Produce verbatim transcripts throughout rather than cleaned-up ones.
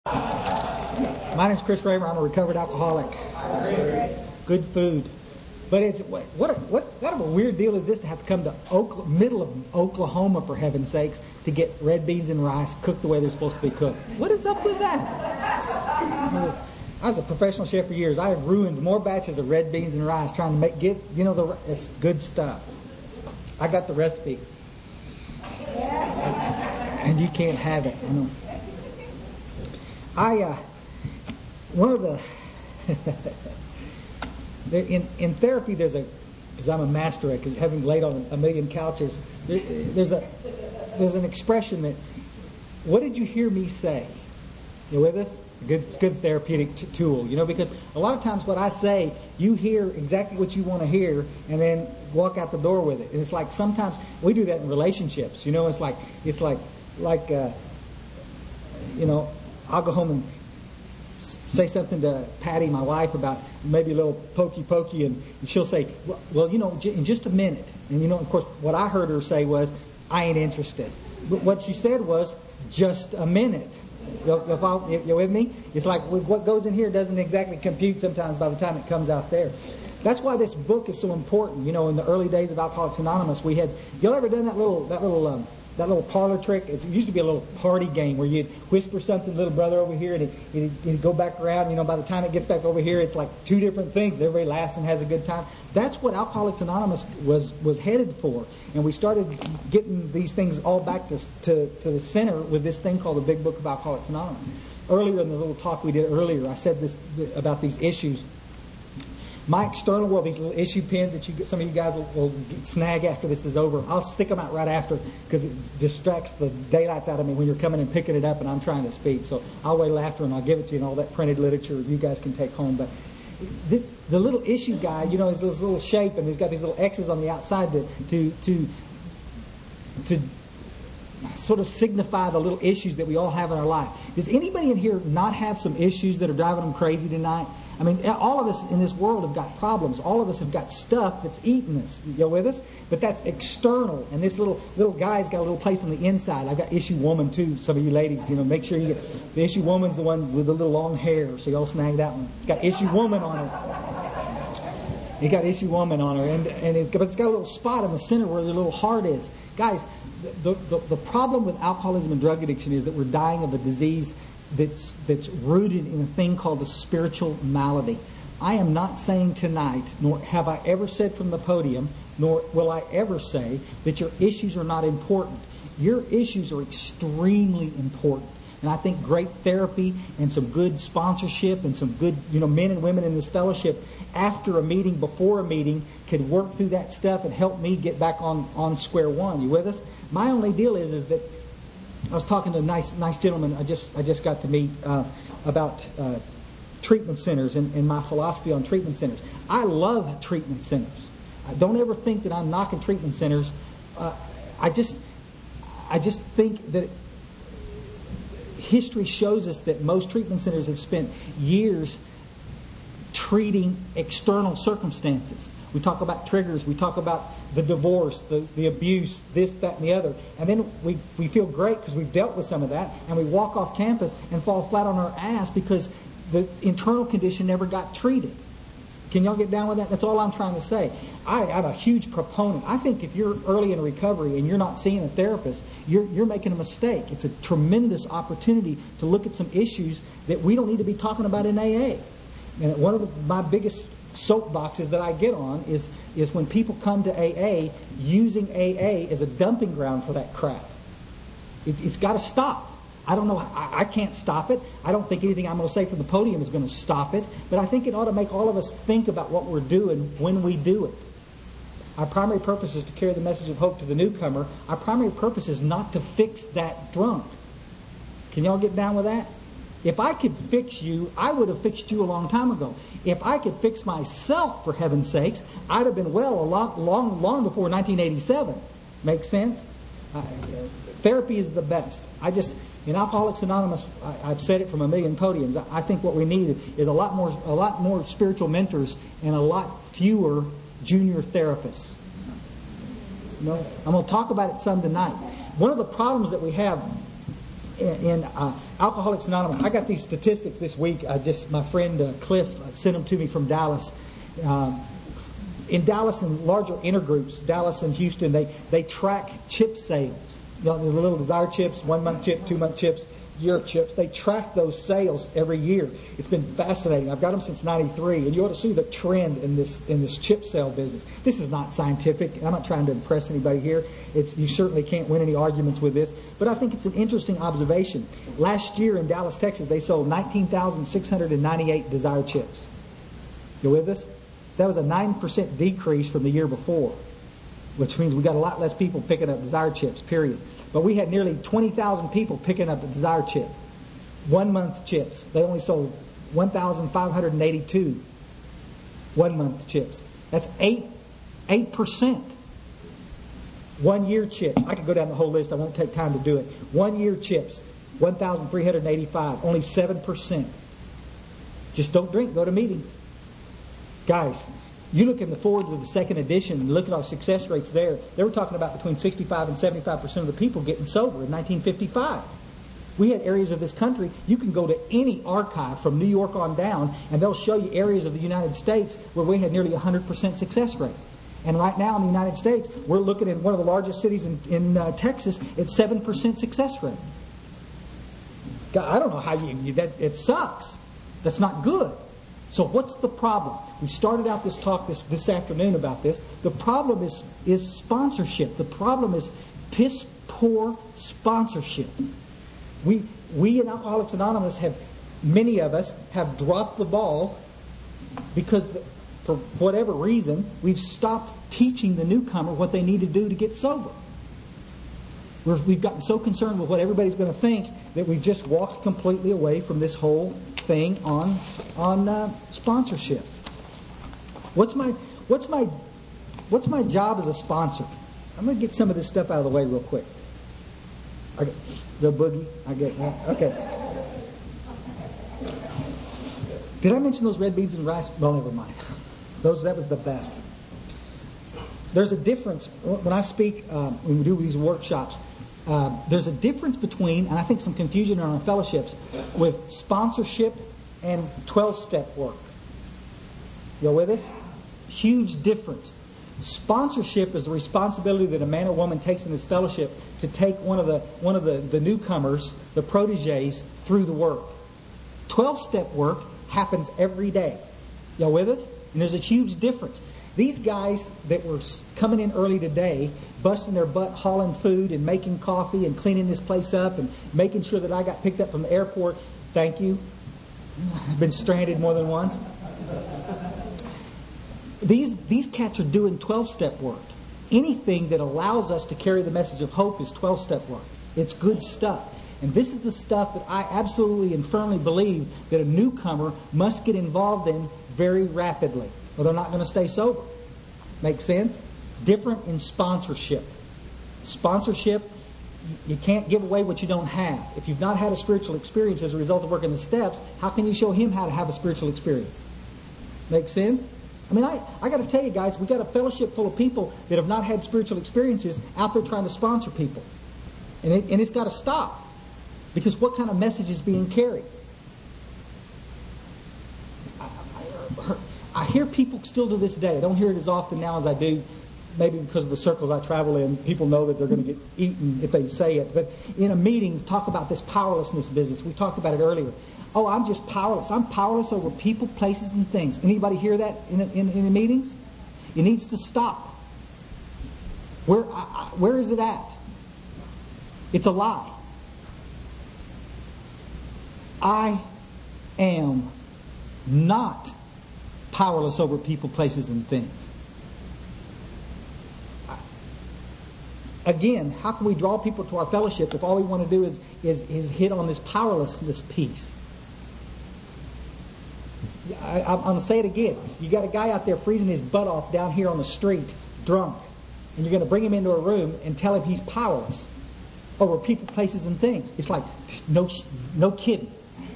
My name's Chris Raver. I'm a recovered alcoholic. Good food. But it's what what a, what kind of a weird deal is this to have to come to Oklahoma, middle of Oklahoma, for heaven's sakes, to get red beans and rice cooked the way they're supposed to be cooked. What is up with that? I was a professional chef for years. I have ruined more batches of red beans and rice trying to make get you know the it's good stuff. I got the recipe, and you can't have it. I know. I uh, one of the in in therapy there's a because I'm a master at having laid on a million couches. There, there's a there's an expression that what did you hear me say? You with us? Good, it's a good therapeutic t- tool, you know, because a lot of times what I say, you hear exactly what you want to hear and then walk out the door with it. And it's like sometimes we do that in relationships, you know, it's like, it's like, like, uh, you know, I'll go home and say something to Patty, my wife, about maybe a little pokey pokey, and, and she'll say, well, well, you know, j- in just a minute. And, you know, of course, what I heard her say was, I ain't interested. But what she said was, just a minute. You, you with me? It's like what goes in here doesn't exactly compute sometimes by the time it comes out there. That's why this book is so important. You know, in the early days of Alcoholics Anonymous, we had. Y'all ever done that little that little um, that little parlor trick? It used to be a little party game where you'd whisper something to little brother over here, and it'd, it'd, it'd go back around. You know, by the time it gets back over here, it's like two different things. Everybody laughs and has a good time. That's what Alcoholics Anonymous was was headed for. And we started getting these things all back to, to, to the center with this thing called the Big Book of Alcoholics Anonymous. Earlier in the little talk we did earlier, I said this about these issues. My external world, these little issue pins that you get, some of you guys will, will snag after this is over. I'll stick them out right after because it distracts the daylights out of me when you're coming and picking it up and I'm trying to speak. So I'll wait after and I'll give it to you and all that printed literature you guys can take home. But the, the little issue guy, you know, is this little shape and he's got these little X's on the outside to to to to sort of signify the little issues that we all have in our life. Does anybody in here not have some issues that are driving them crazy tonight? I mean, all of us in this world have got problems. All of us have got stuff that's eating us. You go with us? But that's external. And this little little guy's got a little place on the inside. I've got issue woman too. Some of you ladies, you know, make sure you get the issue woman's the one with the little long hair. So y'all snag that one. It's got issue woman on her. It got issue woman on her, and and it, but it's got a little spot in the center where the little heart is. Guys, the the the problem with alcoholism and drug addiction is that we're dying of a disease that's that's rooted in a thing called a spiritual malady. I am not saying tonight, nor have I ever said from the podium, nor will I ever say that your issues are not important. Your issues are extremely important. And I think great therapy and some good sponsorship and some good, you know, men and women in this fellowship after a meeting, before a meeting, could work through that stuff and help me get back on, on square one. You with us? My only deal is is that I was talking to a nice nice gentleman I just I just got to meet uh, about uh, treatment centers and, and my philosophy on treatment centers. I love treatment centers. I don't ever think that I'm knocking treatment centers. Uh, I just I just think that history shows us that most treatment centers have spent years treating external circumstances. We talk about triggers. We talk about the divorce, the, the abuse, this, that, and the other. And then we, we feel great because we've dealt with some of that. And we walk off campus and fall flat on our ass because the internal condition never got treated. Can y'all get down with that? That's all I'm trying to say. I, I'm a huge proponent. I think if you're early in recovery and you're not seeing a therapist, you're, you're making a mistake. It's a tremendous opportunity to look at some issues that we don't need to be talking about in A A. And one of the, my biggest soapboxes that I get on is is when people come to A A using A A as a dumping ground for that crap. It, it's got to stop. I don't know. I, I can't stop it. I don't think anything I'm going to say from the podium is going to stop it. But I think it ought to make all of us think about what we're doing when we do it. Our primary purpose is to carry the message of hope to the newcomer. Our primary purpose is not to fix that drunk. Can y'all get down with that? If I could fix you, I would have fixed you a long time ago. If I could fix myself, for heaven's sakes, I'd have been well a long, long, long before nineteen eighty-seven. Make sense? Uh, therapy is the best. I just, in Alcoholics Anonymous, I, I've said it from a million podiums. I, I think what we need is a lot more, a lot more spiritual mentors and a lot fewer junior therapists. You know, I'm going to talk about it some tonight. One of the problems that we have in uh, Alcoholics Anonymous, I got these statistics this week. I just my friend uh, Cliff sent them to me from Dallas. Um, in Dallas and larger intergroups, Dallas and Houston, they they track chip sales. You know, the little Desire chips, one month chip, two month chips, year chips. They track those sales every year. It's been fascinating. I've got them since ninety-three, and you ought to see the trend in this in this chip sale business. This is not scientific. I'm not trying to impress anybody here. It's you certainly can't win any arguments with this, but I think it's an interesting observation. Last year in Dallas, Texas, they sold nineteen thousand six hundred ninety-eight Desire chips. You with us? That was a nine percent decrease from the year before, which means we got a lot less people picking up Desire chips, period. But we had nearly twenty thousand people picking up a Desire chip. One month chips. They only sold one thousand five hundred eighty-two one month chips. That's eight, eight percent. One year chips. I could go down the whole list. I won't take time to do it. One year chips. one thousand three hundred eighty-five. Only seven percent. Just don't drink. Go to meetings. Guys, you look in the forward to the second edition and look at our success rates there. They were talking about between sixty-five and seventy-five percent of the people getting sober in nineteen fifty-five. We had areas of this country, you can go to any archive from New York on down, and they'll show you areas of the United States where we had nearly a one hundred percent success rate. And right now in the United States, we're looking at one of the largest cities in, in uh, Texas, it's seven percent success rate. God, I don't know how you, you that it sucks. That's not good. So what's the problem? We started out this talk this, this afternoon about this. The problem is, is sponsorship. The problem is piss poor sponsorship. We we in Alcoholics Anonymous have, many of us have dropped the ball because the, for whatever reason, we've stopped teaching the newcomer what they need to do to get sober. We're, we've gotten so concerned with what everybody's going to think that we've just walked completely away from this whole thing on on uh, sponsorship. What's my what's my what's my job as a sponsor? I'm going to get some of this stuff out of the way real quick. I get, the boogie. I get that. Okay. Did I mention those red beans and rice? Well, never mind. Those that was the best. There's a difference when I speak um, when we do these workshops. Uh, there's a difference between, and I think some confusion in our fellowships, with sponsorship and twelve-step work. You with us? Huge difference. Sponsorship is the responsibility that a man or woman takes in this fellowship to take one of the one of the, the newcomers, the proteges, through the work. Twelve-step work happens every day. Y'all with us? And there's a huge difference. These guys that were coming in early today, busting their butt, hauling food and making coffee and cleaning this place up and making sure that I got picked up from the airport. Thank you. I've been stranded more than once. These these cats are doing twelve-step work. Anything that allows us to carry the message of hope is twelve-step work. It's good stuff. And this is the stuff that I absolutely and firmly believe that a newcomer must get involved in very rapidly, or they're not going to stay sober. Make sense? Different in sponsorship. Sponsorship, you can't give away what you don't have. If you've not had a spiritual experience as a result of working the steps, how can you show him how to have a spiritual experience? Make sense? I mean, I, I got to tell you guys, we got a fellowship full of people that have not had spiritual experiences out there trying to sponsor people. And, it, and it's got to stop. Because what kind of message is being carried? I, I, I hear people still to this day. I don't hear it as often now as I do, maybe because of the circles I travel in. People know that they're going to get eaten if they say it. But in a meeting, talk about this powerlessness business. We talked about it earlier. Oh, I'm just powerless. I'm powerless over people, places, and things. Anybody hear that in, in, in the meetings? It needs to stop. Where, I, where is it at? It's a lie. I am not powerless over people, places, and things. Again, how can we draw people to our fellowship if all we want to do is, is, is hit on this powerlessness piece? I, I'm going to say it again. You got a guy out there freezing his butt off down here on the street, drunk, and you're going to bring him into a room and tell him he's powerless over people, places, and things. It's like, no, no kidding.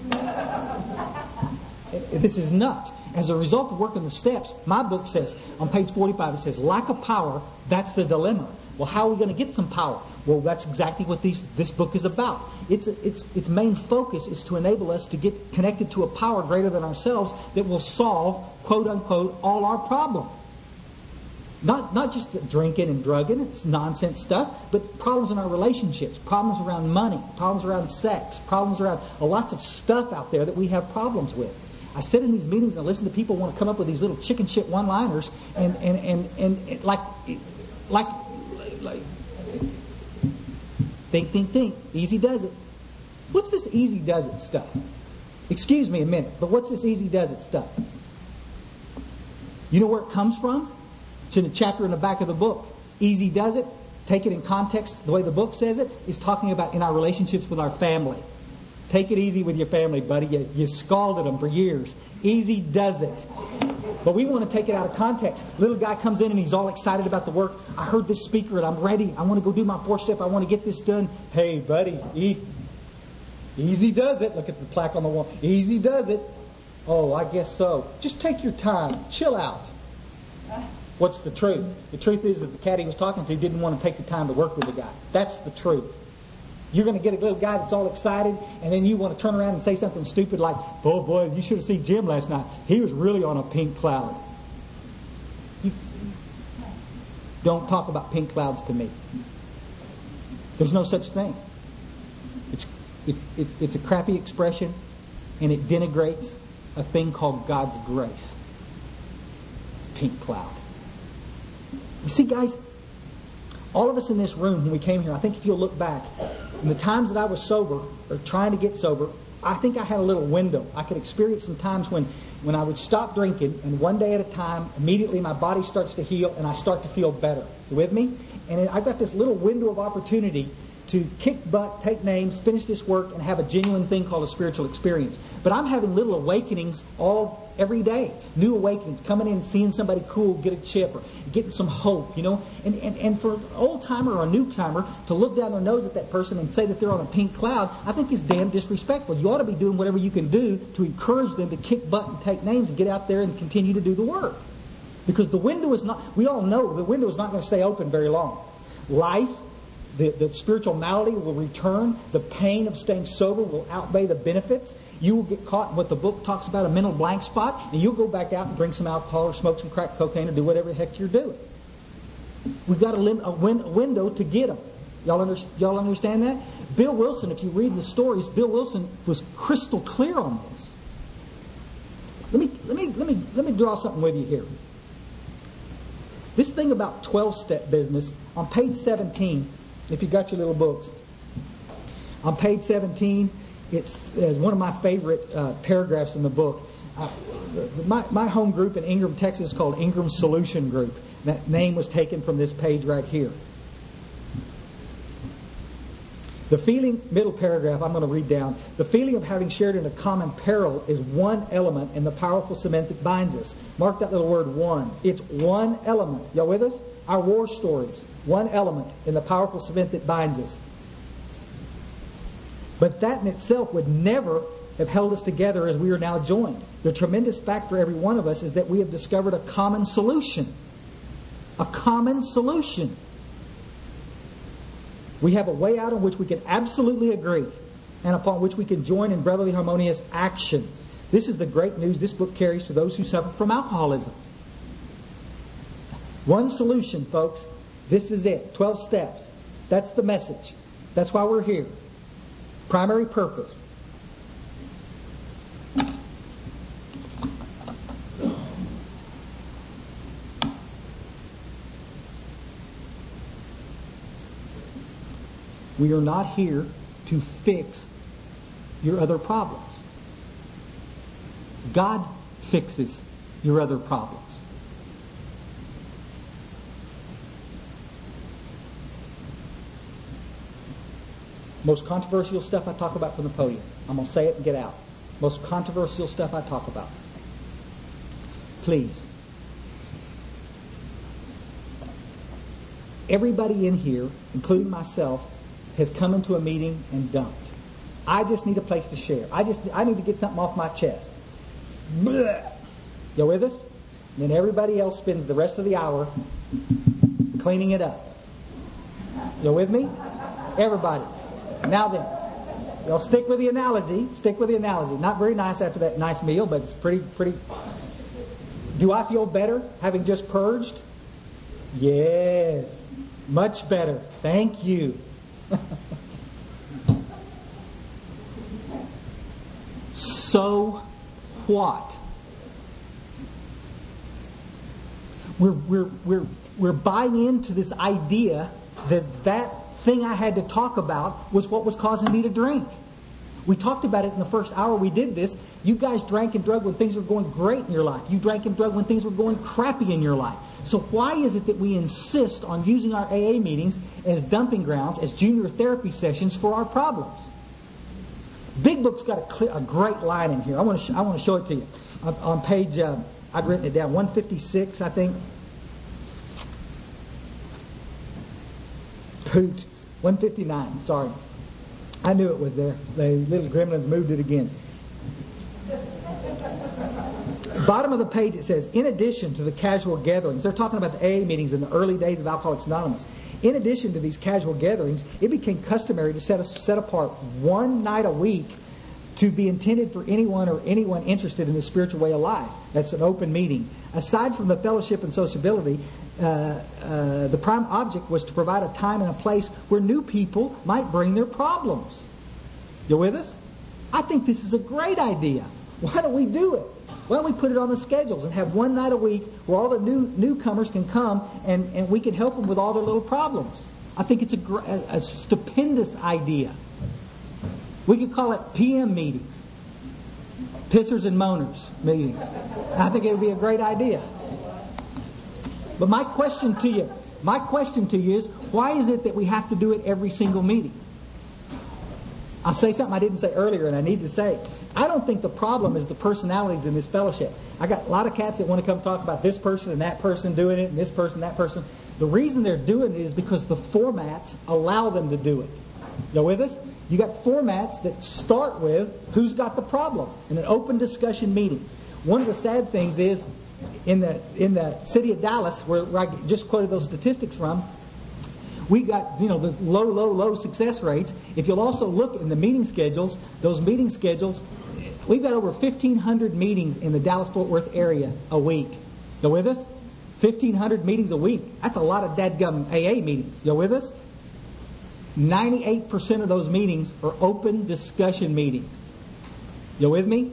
This is nuts. As a result of working the steps, my book says, on page forty-five, it says, lack of power, that's the dilemma. Well, how are we going to get some power? Well, that's exactly what these, this book is about. Its, its, its main focus is to enable us to get connected to a power greater than ourselves that will solve, quote unquote, all our problems. Not, not just drinking and drugging, it's nonsense stuff, but problems in our relationships, problems around money, problems around sex, problems around uh, lots of stuff out there that we have problems with. I sit in these meetings and I listen to people want to come up with these little chicken shit one-liners and, and, and, and, and like, like, like, think, think, think, easy does it. What's this easy does it stuff? Excuse me a minute, but what's this easy does it stuff? You know where it comes from? It's in a chapter in the back of the book. Easy does it. Take it in context. The way the book says it is talking about in our relationships with our family. Take it easy with your family, buddy. You, you scalded them for years. Easy does it. But we want to take it out of context. Little guy comes in and he's all excited about the work. I heard this speaker and I'm ready. I want to go do my fourth step. I want to get this done. Hey, buddy, e- easy does it. Look at the plaque on the wall. Easy does it. Oh, I guess so. Just take your time. Chill out. What's the truth? The truth is that the cat he was talking to didn't want to take the time to work with the guy. That's the truth. You're going to get a little guy that's all excited, and then you want to turn around and say something stupid like, oh boy, you should have seen Jim last night. He was really on a pink cloud. You don't talk about pink clouds to me. There's no such thing. It's, it, it, it's a crappy expression, and it denigrates a thing called God's grace. Pink cloud. You see, guys, all of us in this room when we came here, I think if you'll look back, in the times that I was sober, or trying to get sober, I think I had a little window. I could experience some times when, when I would stop drinking, and one day at a time, immediately my body starts to heal, and I start to feel better. You with me? And I've got this little window of opportunity to kick butt, take names, finish this work, and have a genuine thing called a spiritual experience. But I'm having little awakenings all every day. New awakenings, coming in and seeing somebody cool get a chip or getting some hope, you know. And, and, and for an old-timer or a new-timer to look down their nose at that person and say that they're on a pink cloud, I think is damn disrespectful. You ought to be doing whatever you can do to encourage them to kick butt and take names and get out there and continue to do the work. Because the window is not, we all know the window is not going to stay open very long. Life, The, the spiritual malady will return. The pain of staying sober will outweigh the benefits. You will get caught in what the book talks about, a mental blank spot, and you'll go back out and drink some alcohol or smoke some crack cocaine or do whatever the heck you're doing. We've got a, lim- a, win- a window to get them. Y'all, under- y'all understand that? Bill Wilson, if you read the stories, Bill Wilson was crystal clear on this. Let me, let me, let me, let me draw something with you here. This thing about twelve-step business, on page seventeen, if you got your little books, on page seventeen, it's, it's one of my favorite uh, paragraphs in the book. Uh, my, my home group in Ingram, Texas is called Ingram Solution Group. That name was taken from this page right here. The feeling, middle paragraph, I'm going to read down. The feeling of having shared in a common peril is one element in the powerful cement that binds us. Mark that little word, one. It's one element. Y'all with us? Our war stories. One element in the powerful cement that binds us. But that in itself would never have held us together as we are now joined. The tremendous fact for every one of us is that we have discovered a common solution. A common solution. We have a way out on which we can absolutely agree and upon which we can join in brotherly harmonious action. This is the great news this book carries to those who suffer from alcoholism. One solution, folks. This is it. Twelve steps. That's the message. That's why we're here. Primary purpose. We are not here to fix your other problems. God fixes your other problems. Most controversial stuff I talk about from the podium. I'm going to say it and get out. Most controversial stuff I talk about. Please. Everybody in here, including myself, has come into a meeting and dumped. I just need a place to share. I just I need to get something off my chest. Blech. You with us? And then everybody else spends the rest of the hour cleaning it up. You with me? Everybody. Now then, y'all stick with the analogy. Stick with the analogy. Not very nice after that nice meal, but it's pretty, pretty. Do I feel better having just purged? Yes. Much better. Thank you. So what? We're, we're, we're, we're buying into this idea that that thing I had to talk about was what was causing me to drink. We talked about it in the first hour we did this. You guys drank and drug when things were going great in your life. You drank and drug when things were going crappy in your life. So why is it that we insist on using our A A meetings as dumping grounds, as junior therapy sessions for our problems? Big Book's got a, clear, a great line in here. I want to sh- I want to show it to you. On, on page, uh, I've written it down, one fifty-six, I think. Hoot. one fifty-nine, sorry. I knew it was there. The little gremlins moved it again. Bottom of the page it says, in addition to the casual gatherings, they're talking about the A A meetings in the early days of Alcoholics Anonymous. In addition to these casual gatherings, it became customary to set, a, set apart one night a week to be intended for anyone or anyone interested in the spiritual way of life. That's an open meeting. Aside from the fellowship and sociability, uh, uh, the prime object was to provide a time and a place where new people might bring their problems. You with us? I think this is a great idea. Why don't we do it? Why don't we put it on the schedules and have one night a week where all the new newcomers can come and, and we can help them with all their little problems? I think it's a, a, a stupendous idea. We could call it P M meetings. Pissers and moaners meetings. I think it would be a great idea. But my question to you, my question to you is, why is it that we have to do it every single meeting? I'll say something I didn't say earlier and I need to say. I don't think the problem is the personalities in this fellowship. I got a lot of cats that want to come talk about this person and that person doing it and this person, that person. The reason they're doing it is because the formats allow them to do it. You with us? You got formats that start with who's got the problem in an open discussion meeting. One of the sad things is in the in the city of Dallas, where, where I just quoted those statistics from, we got, you know, the low, low, low success rates. If you'll also look in the meeting schedules, those meeting schedules, we've got over fifteen hundred meetings in the Dallas-Fort Worth area a week. You with us? fifteen hundred meetings a week. That's a lot of dadgum A A meetings. You with us? ninety-eight percent of those meetings are open discussion meetings. You with me?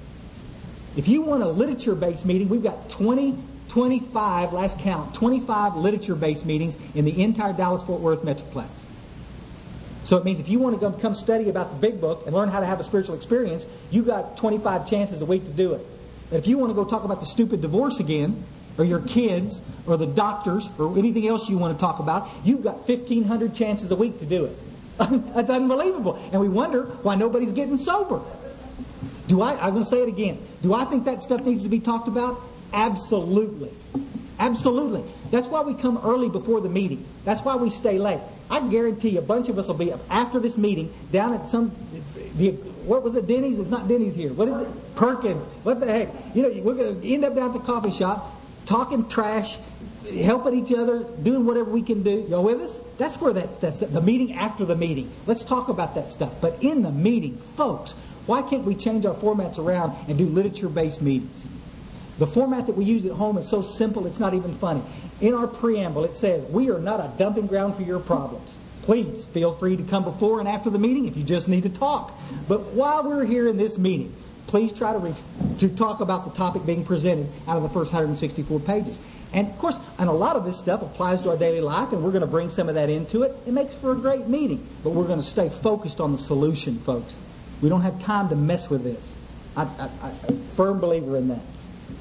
If you want a literature-based meeting, we've got twenty, twenty-five, last count, twenty-five literature-based meetings in the entire Dallas-Fort Worth Metroplex. So it means if you want to come study about the Big Book and learn how to have a spiritual experience, you've got twenty-five chances a week to do it. But if you want to go talk about the stupid divorce again, or your kids, or the doctors, or anything else you want to talk about, you've got fifteen hundred chances a week to do it. That's unbelievable. And we wonder why nobody's getting sober. Do I, I'm going to say it again. Do I think that stuff needs to be talked about? Absolutely. Absolutely. That's why we come early before the meeting. That's why we stay late. I guarantee you a bunch of us will be up after this meeting down at some, the, what was it, Denny's? It's not Denny's here. What is it? Perkins. What the heck? You know, we're going to end up down at the coffee shop talking trash, helping each other, doing whatever we can do. You with us? That's where that, that's the meeting after the meeting. Let's talk about that stuff. But in the meeting, folks, why can't we change our formats around and do literature-based meetings? The format that we use at home is so simple it's not even funny. In our preamble it says, we are not a dumping ground for your problems. Please feel free to come before and after the meeting if you just need to talk. But while we're here in this meeting, please try to, re- to talk about the topic being presented out of the first one hundred sixty-four pages. And of course, and a lot of this stuff applies to our daily life, and we're going to bring some of that into it. It makes for a great meeting. But we're going to stay focused on the solution, folks. We don't have time to mess with this. I, I, I, I'm a firm believer in that.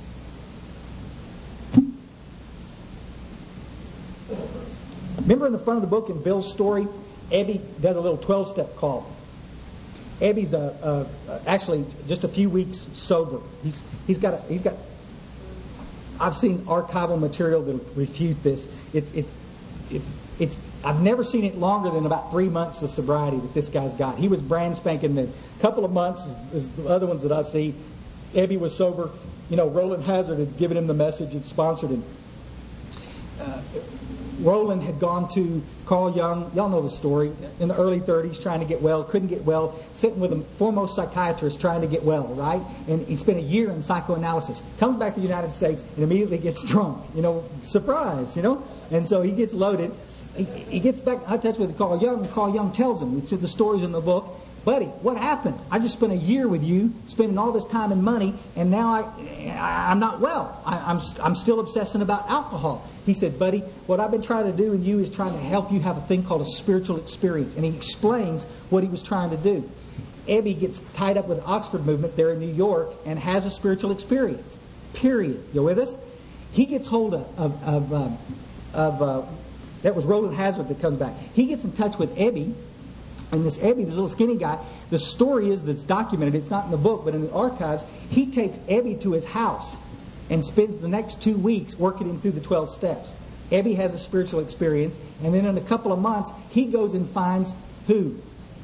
Remember in the front of the book in Bill's story, Ebby does a little twelve-step call. Ebby's a, a, actually just a few weeks sober. He's he's got a, he's got. I've seen archival material that refute this. It's it's it's it's. I've never seen it longer than about three months of sobriety that this guy's got. He was brand spanking new. A couple of months is, is the other ones that I see. Ebby was sober. You know, Roland Hazard had given him the message and sponsored him. Uh, Roland had gone to Carl Jung. Y'all know the story. In the early thirties, trying to get well, couldn't get well, sitting with a foremost psychiatrist trying to get well, right? And he spent a year in psychoanalysis. Comes back to the United States and immediately gets drunk. You know, surprise, you know? And so he gets loaded. He, he gets back in touch with Carl Jung, and Carl Jung tells him, it's in the stories in the book, buddy, what happened? I just spent a year with you, spending all this time and money, and now I, I, I'm not well. I, I'm, I'm still obsessing about alcohol. He said, buddy, what I've been trying to do in you is trying to help you have a thing called a spiritual experience. And he explains what he was trying to do. Ebby gets tied up with the Oxford movement there in New York and has a spiritual experience. Period. You with us? He gets hold of, of, of, uh, of uh, that was Roland Hazard that comes back. He gets in touch with Ebby. And this Ebby, this little skinny guy, the story is that's documented, it's not in the book, but in the archives, he takes Ebby to his house and spends the next two weeks working him through the twelve steps. Ebby has a spiritual experience, and then in a couple of months, he goes and finds who?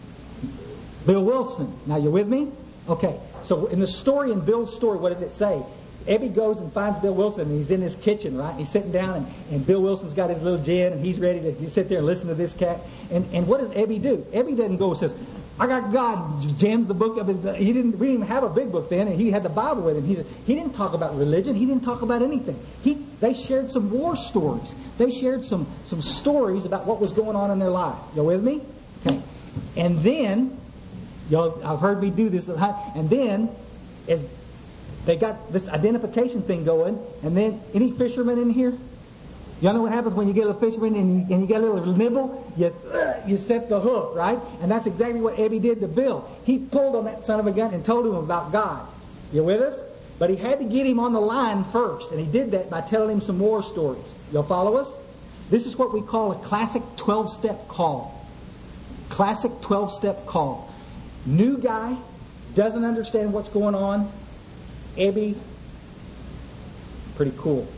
Bill Wilson. Now, you with me? Okay, so in the story, in Bill's story, what does it say? Ebby goes and finds Bill Wilson, and he's in his kitchen, right? And he's sitting down, and, and Bill Wilson's got his little gin, and he's ready to sit there and listen to this cat. And, and what does Ebby do? Ebby doesn't go and says, I got God, jams the book of his... He didn't, we didn't even have a big book then, and he had the Bible with him. He, he didn't talk about religion. He didn't talk about anything. He, they shared some war stories. They shared some, some stories about what was going on in their life. You with me? Okay. And then, y'all, I've heard me do this, and then, as... they got this identification thing going, and then, any fishermen in here? Y'all know what happens when you get a fisherman and you, and you get a little nibble? You, uh, you set the hook, right? And that's exactly what Ebby did to Bill. He pulled on that son of a gun and told him about God. You with us? But he had to get him on the line first, and he did that by telling him some war stories. Y'all follow us? This is what we call a classic twelve-step call. Classic twelve-step call. New guy, doesn't understand what's going on. Ebby, pretty cool.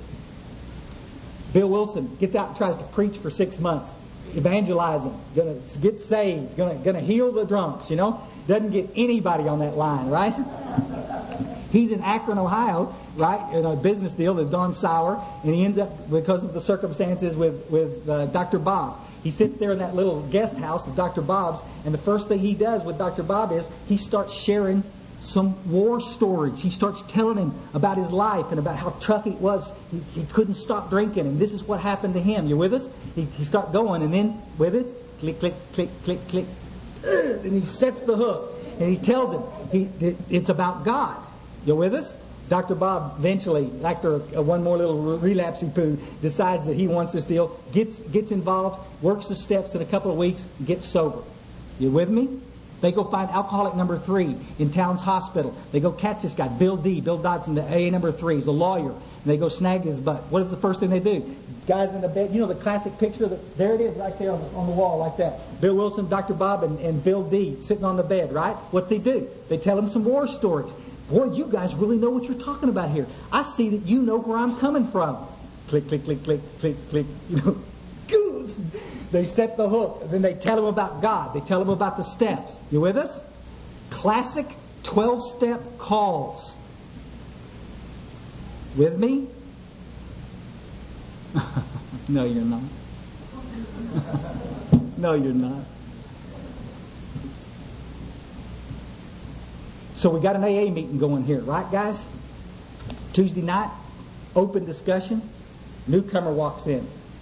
Bill Wilson gets out and tries to preach for six months, evangelizing, gonna get saved, gonna gonna heal the drunks. You know, doesn't get anybody on that line, right? He's in Akron, Ohio, right, in a business deal that's gone sour, and he ends up, because of the circumstances, with with uh, Doctor Bob. He sits there in that little guest house of Doctor Bob's, and the first thing he does with Doctor Bob is he starts sharing some war stories. He starts telling him about his life and about how tough it was. He, he couldn't stop drinking, and this is what happened to him. You with us? He, he starts going, and then with it, click, click, click, click, click, and he sets the hook, and he tells him he, it, it's about God. You with us? Doctor Bob eventually, after a, a one more little relapsey poo, decides that he wants this deal, gets gets involved, works the steps in a couple of weeks, gets sober. You with me? They go find alcoholic number three in Towns Hospital. They go catch this guy, Bill D. Bill Dodson, the A A number three. He's a lawyer. And they go snag his butt. What is the first thing they do? Guy's in the bed. You know the classic picture? That, there it is right there on the, on the wall like that. Bill Wilson, Doctor Bob, and, and Bill D. sitting on the bed, right? What's he do? They tell him some war stories. Boy, you guys really know what you're talking about here. I see that you know where I'm coming from. Click, click, click, click, click, click. You know, goose. They set the hook, and then they tell them about God. They tell them about the steps. You with us? Classic twelve-step calls. With me? No, you're not. No, you're not. So we got an A A meeting going here, right, guys? Tuesday night, open discussion. Newcomer walks in.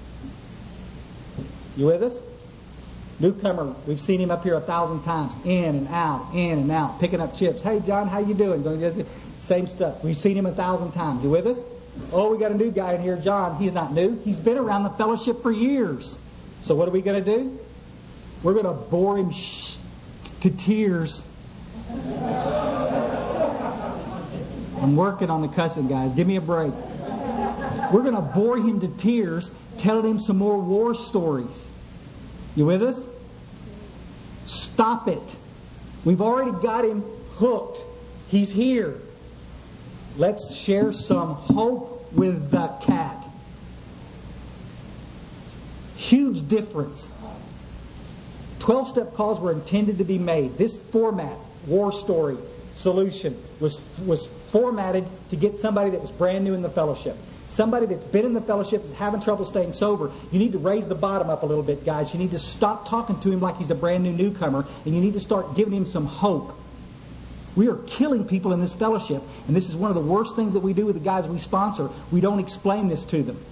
You with us? Newcomer, we've seen him up here a thousand times. In and out, in and out, picking up chips. Hey, John, how you doing? Same stuff. We've seen him a thousand times. You with us? Oh, we got a new guy in here, John. He's not new. He's been around the fellowship for years. So what are we going to do? We're going to bore him sh- to tears. I'm working on the cussing, guys. Give me a break. We're going to bore him to tears, telling him some more war stories. You with us? Stop it. We've already got him hooked. He's here. Let's share some hope with the cat. Huge difference. twelve-step calls were intended to be made. This format, war story, solution, was, was formatted to get somebody that was brand new in the fellowship. somebody that's been in the fellowship is having trouble staying sober, you need to raise the bottom up a little bit, guys. You need to stop talking to him like he's a brand new newcomer, and you need to start giving him some hope. We are killing people in this fellowship, and this is one of the worst things that we do with the guys we sponsor. We don't explain this to them.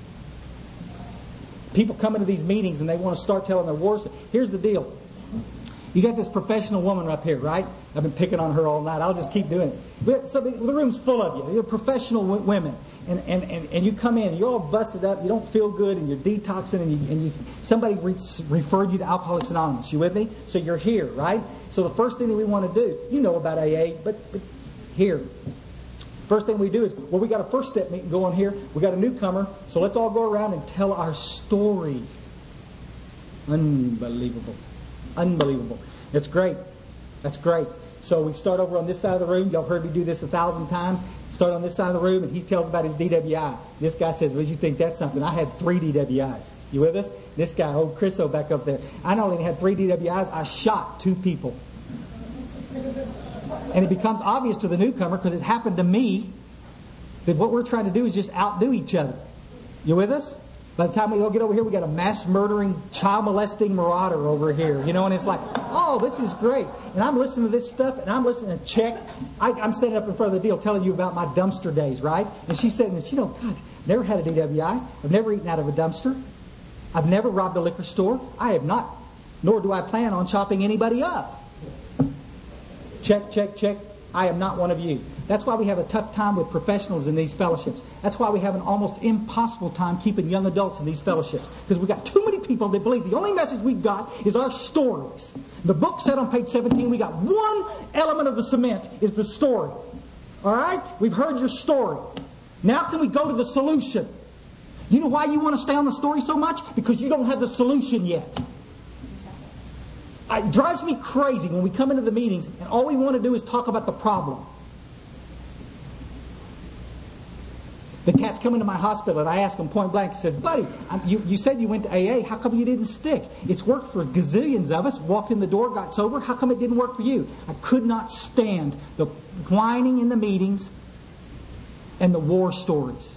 People come into these meetings and they want to start telling their war stories. Here's the deal. You got this professional woman up here, right? I've been picking on her all night. I'll just keep doing it. So the, the room's full of you. You're professional w- women. And, and, and, and you come in, you're all busted up, you don't feel good, and you're detoxing, and, you, and you, somebody re- referred you to Alcoholics Anonymous. You with me? So you're here, right? So the first thing that we want to do, you know about A A, but, but here. First thing we do is, well, we got a first step meeting going here. We got a newcomer, so let's all go around and tell our stories. Unbelievable. Unbelievable. It's great. That's great. So we start over on this side of the room. Y'all heard me do this a thousand times. Start on this side of the room, and he tells about his D W I. This guy says, well, you think that's something? I had three D W Is. You with us? This guy, old Chriso back up there. I not only had three D W Is, I shot two people. And it becomes obvious to the newcomer, because it happened to me, that what we're trying to do is just outdo each other. You with us? By the time we all get over here, we got a mass murdering, child molesting marauder over here. You know, and it's like, oh, this is great. And I'm listening to this stuff, and I'm listening to check. I, I'm standing up in front of the deal telling you about my dumpster days, right? And she's saying, you know, God, never had a D W I. I've never eaten out of a dumpster. I've never robbed a liquor store. I have not. Nor do I plan on chopping anybody up. Check, check, check. I am not one of you. That's why we have a tough time with professionals in these fellowships. That's why we have an almost impossible time keeping young adults in these fellowships. Because we've got too many people that believe the only message we've got is our stories. The book said on page seventeen, we got one element of the cement is the story. All right? We've heard your story. Now can we go to the solution? You know why you want to stay on the story so much? Because you don't have the solution yet. It drives me crazy when we come into the meetings and all we want to do is talk about the problem. The cats come into my hospital and I ask them point blank, I said, buddy, you, you said you went to A A, how come you didn't stick? It's worked for gazillions of us, walked in the door, got sober, how come it didn't work for you? I could not stand the whining in the meetings and the war stories.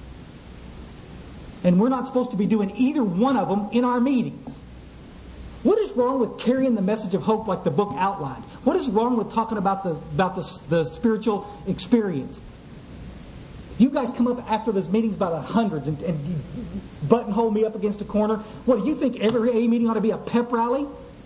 And we're not supposed to be doing either one of them in our meetings. What is wrong with carrying the message of hope like the book outlined? What is wrong with talking about the about the, the spiritual experience? You guys come up after those meetings by the hundreds and, and buttonhole me up against a corner. What, do you think every A A meeting ought to be a pep rally?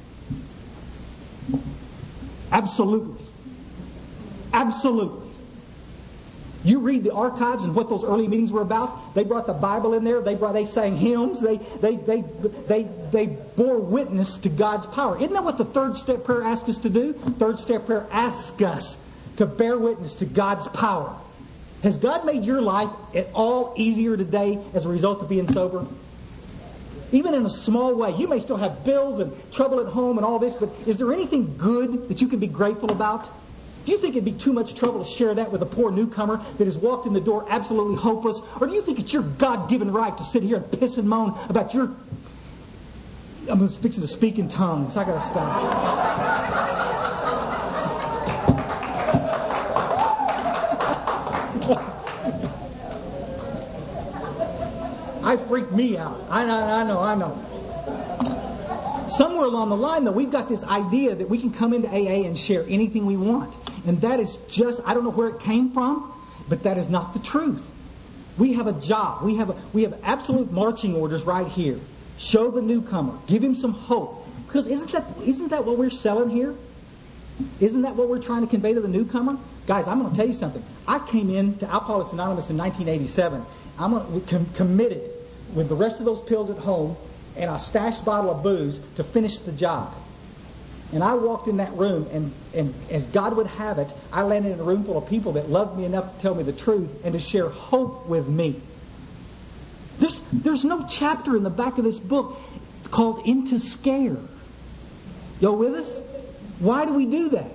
Absolutely. Absolutely. You read the archives and what those early meetings were about. They brought the Bible in there. They brought. They sang hymns. They they they they they bore witness to God's power. Isn't that what the third step prayer asks us to do? Third step prayer asks us to bear witness to God's power. Has God made your life at all easier today as a result of being sober? Even in a small way. You may still have bills and trouble at home and all this, but is there anything good that you can be grateful about? Do you think it'd be too much trouble to share that with a poor newcomer that has walked in the door absolutely hopeless? Or do you think it's your God-given right to sit here and piss and moan about your... I'm fixing to speak in tongues. I gotta stop. I freaked me out. I know, I know, I know. Somewhere along the line, though, we've got this idea that we can come into A A and share anything we want. And that is just, I don't know where it came from, but that is not the truth. We have a job. We have a, we have absolute marching orders right here. Show the newcomer. Give him some hope. Because isn't that isn't that what we're selling here? Isn't that what we're trying to convey to the newcomer? Guys, I'm going to tell you something. I came in to Alcoholics Anonymous in nineteen eighty-seven. I'm gonna, com- committed with the rest of those pills at home and a stashed bottle of booze to finish the job. And I walked in that room, and, and as God would have it, I landed in a room full of people that loved me enough to tell me the truth and to share hope with me. There's, there's no chapter in the back of this book called Into Scare. Y'all with us? Why do we do that?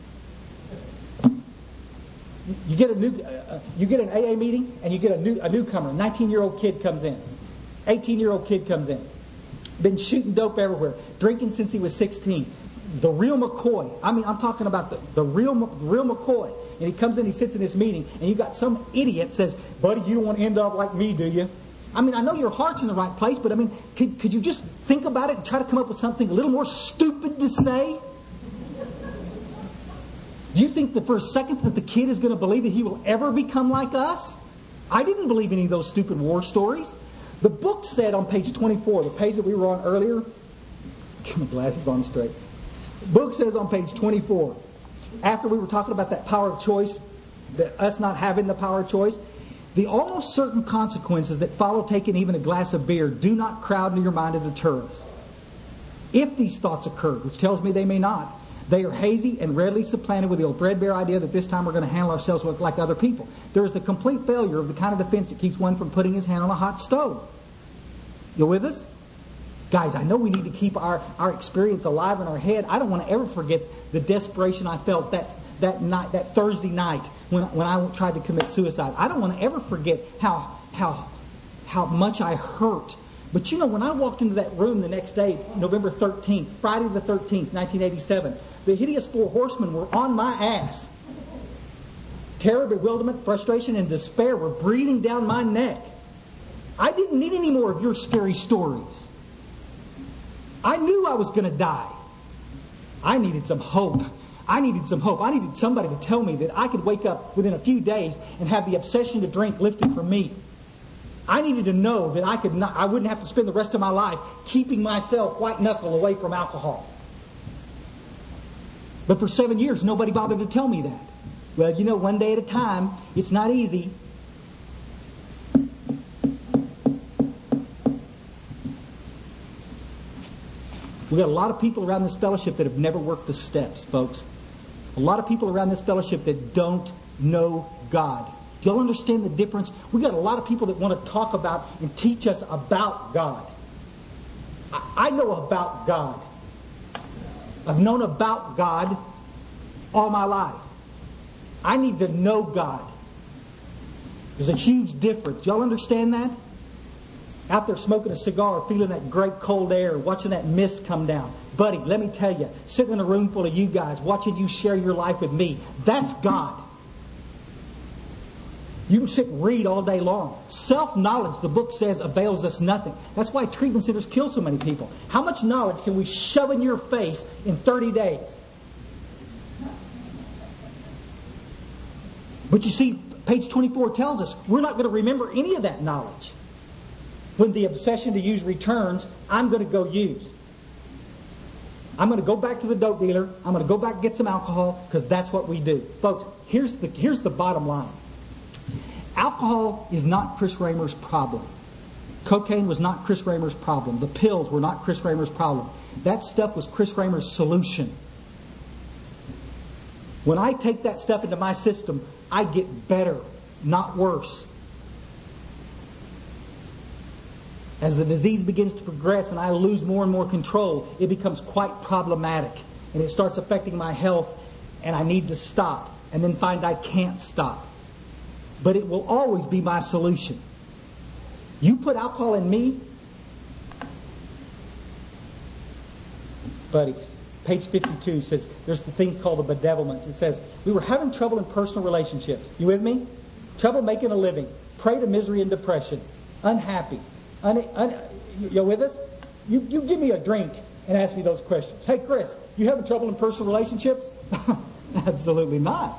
You get a new, uh, you get an A A meeting, and you get a new a newcomer. A nineteen-year-old kid comes in. eighteen-year-old kid comes in. Been shooting dope everywhere. Drinking since he was sixteen. the real McCoy. I mean, I'm talking about the, the real real McCoy. And he comes in, he sits in this meeting, and you got some idiot says, buddy, you don't want to end up like me, do you? I mean, I know your heart's in the right place, but I mean, could, could you just think about it and try to come up with something a little more stupid to say? Do you think that for a second that the kid is going to believe that he will ever become like us? I didn't believe any of those stupid war stories. The book said on page twenty-four, the page that we were on earlier, get my glasses on straight. The book says on page twenty-four, after we were talking about that power of choice, that us not having the power of choice, the almost certain consequences that follow taking even a glass of beer do not crowd into your mind and deter us. If these thoughts occurred, which tells me they may not, they are hazy and readily supplanted with the old threadbare idea that this time we're going to handle ourselves like other people. There is the complete failure of the kind of defense that keeps one from putting his hand on a hot stove. You with us? Guys, I know we need to keep our, our experience alive in our head. I don't want to ever forget the desperation I felt that, that night, that Thursday night when, when I tried to commit suicide. I don't want to ever forget how, how, how much I hurt. But you know, when I walked into that room the next day, November thirteenth, Friday the thirteenth, nineteen eighty-seven, the hideous four horsemen were on my ass. Terror, bewilderment, frustration, and despair were breathing down my neck. I didn't need any more of your scary stories. I knew I was going to die. I needed some hope. I needed some hope. I needed somebody to tell me that I could wake up within a few days and have the obsession to drink lifted from me. I needed to know that I could not, I wouldn't have to spend the rest of my life keeping myself white knuckle away from alcohol. But for seven years, nobody bothered to tell me that. Well, you know, one day at a time, it's not easy. We've got a lot of people around this fellowship that have never worked the steps, folks. A lot of people around this fellowship that don't know God. Do y'all understand the difference? We've got a lot of people that want to talk about and teach us about God. I, I know about God. I've known about God all my life. I need to know God. There's a huge difference. Y'all understand that? Out there smoking a cigar, feeling that great cold air, watching that mist come down. Buddy, let me tell you, sitting in a room full of you guys, watching you share your life with me, that's God. You can sit and read all day long. Self-knowledge, the book says, avails us nothing. That's why treatment centers kill so many people. How much knowledge can we shove in your face in thirty days? But you see, page twenty-four tells us we're not going to remember any of that knowledge. When the obsession to use returns, I'm going to go use. I'm going to go back to the dope dealer. I'm going to go back and get some alcohol because that's what we do. Folks, here's the, here's the bottom line. Alcohol is not Chris Raymer's problem. Cocaine was not Chris Raymer's problem. The pills were not Chris Raymer's problem. That stuff was Chris Raymer's solution. When I take that stuff into my system, I get better, not worse. As the disease begins to progress and I lose more and more control, it becomes quite problematic. And it starts affecting my health, and I need to stop, and then find I can't stop. But it will always be my solution. You put alcohol in me, buddy, page fifty-two says, there's the thing called the bedevilments. It says, we were having trouble in personal relationships. You with me? Trouble making a living. Prey to misery and depression. Unhappy. Un, un, you with us? You, you give me a drink and ask me those questions. Hey, Chris, you having trouble in personal relationships? Absolutely not.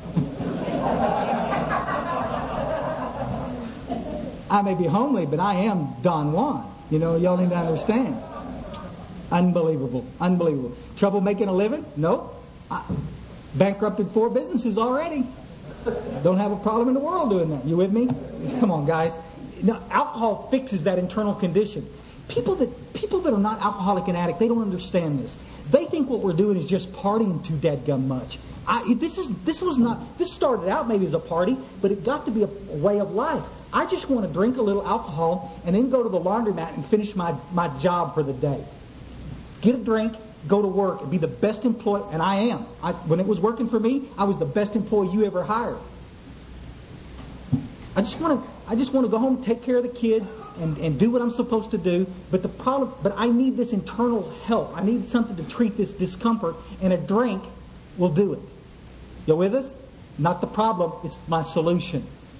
I may be homely, but I am Don Juan. You know, y'all need to understand. Unbelievable. Unbelievable. Trouble making a living? No. I bankrupted four businesses already. Don't have a problem in the world doing that. You with me? Come on, guys. Now, alcohol fixes that internal condition. People that people that are not alcoholic and addict, they don't understand this. They think what we're doing is just partying too dadgum much. I, this is this was not. This started out maybe as a party, but it got to be a, a way of life. I just want to drink a little alcohol and then go to the laundromat and finish my, my job for the day. Get a drink, go to work, and be the best employee. And I am. I, when it was working for me, I was the best employee you ever hired. I just want to I just want to go home, take care of the kids, and, and do what I'm supposed to do. But the problem, but I need this internal help. I need something to treat this discomfort, and a drink will do it. You with us? Not the problem, it's my solution.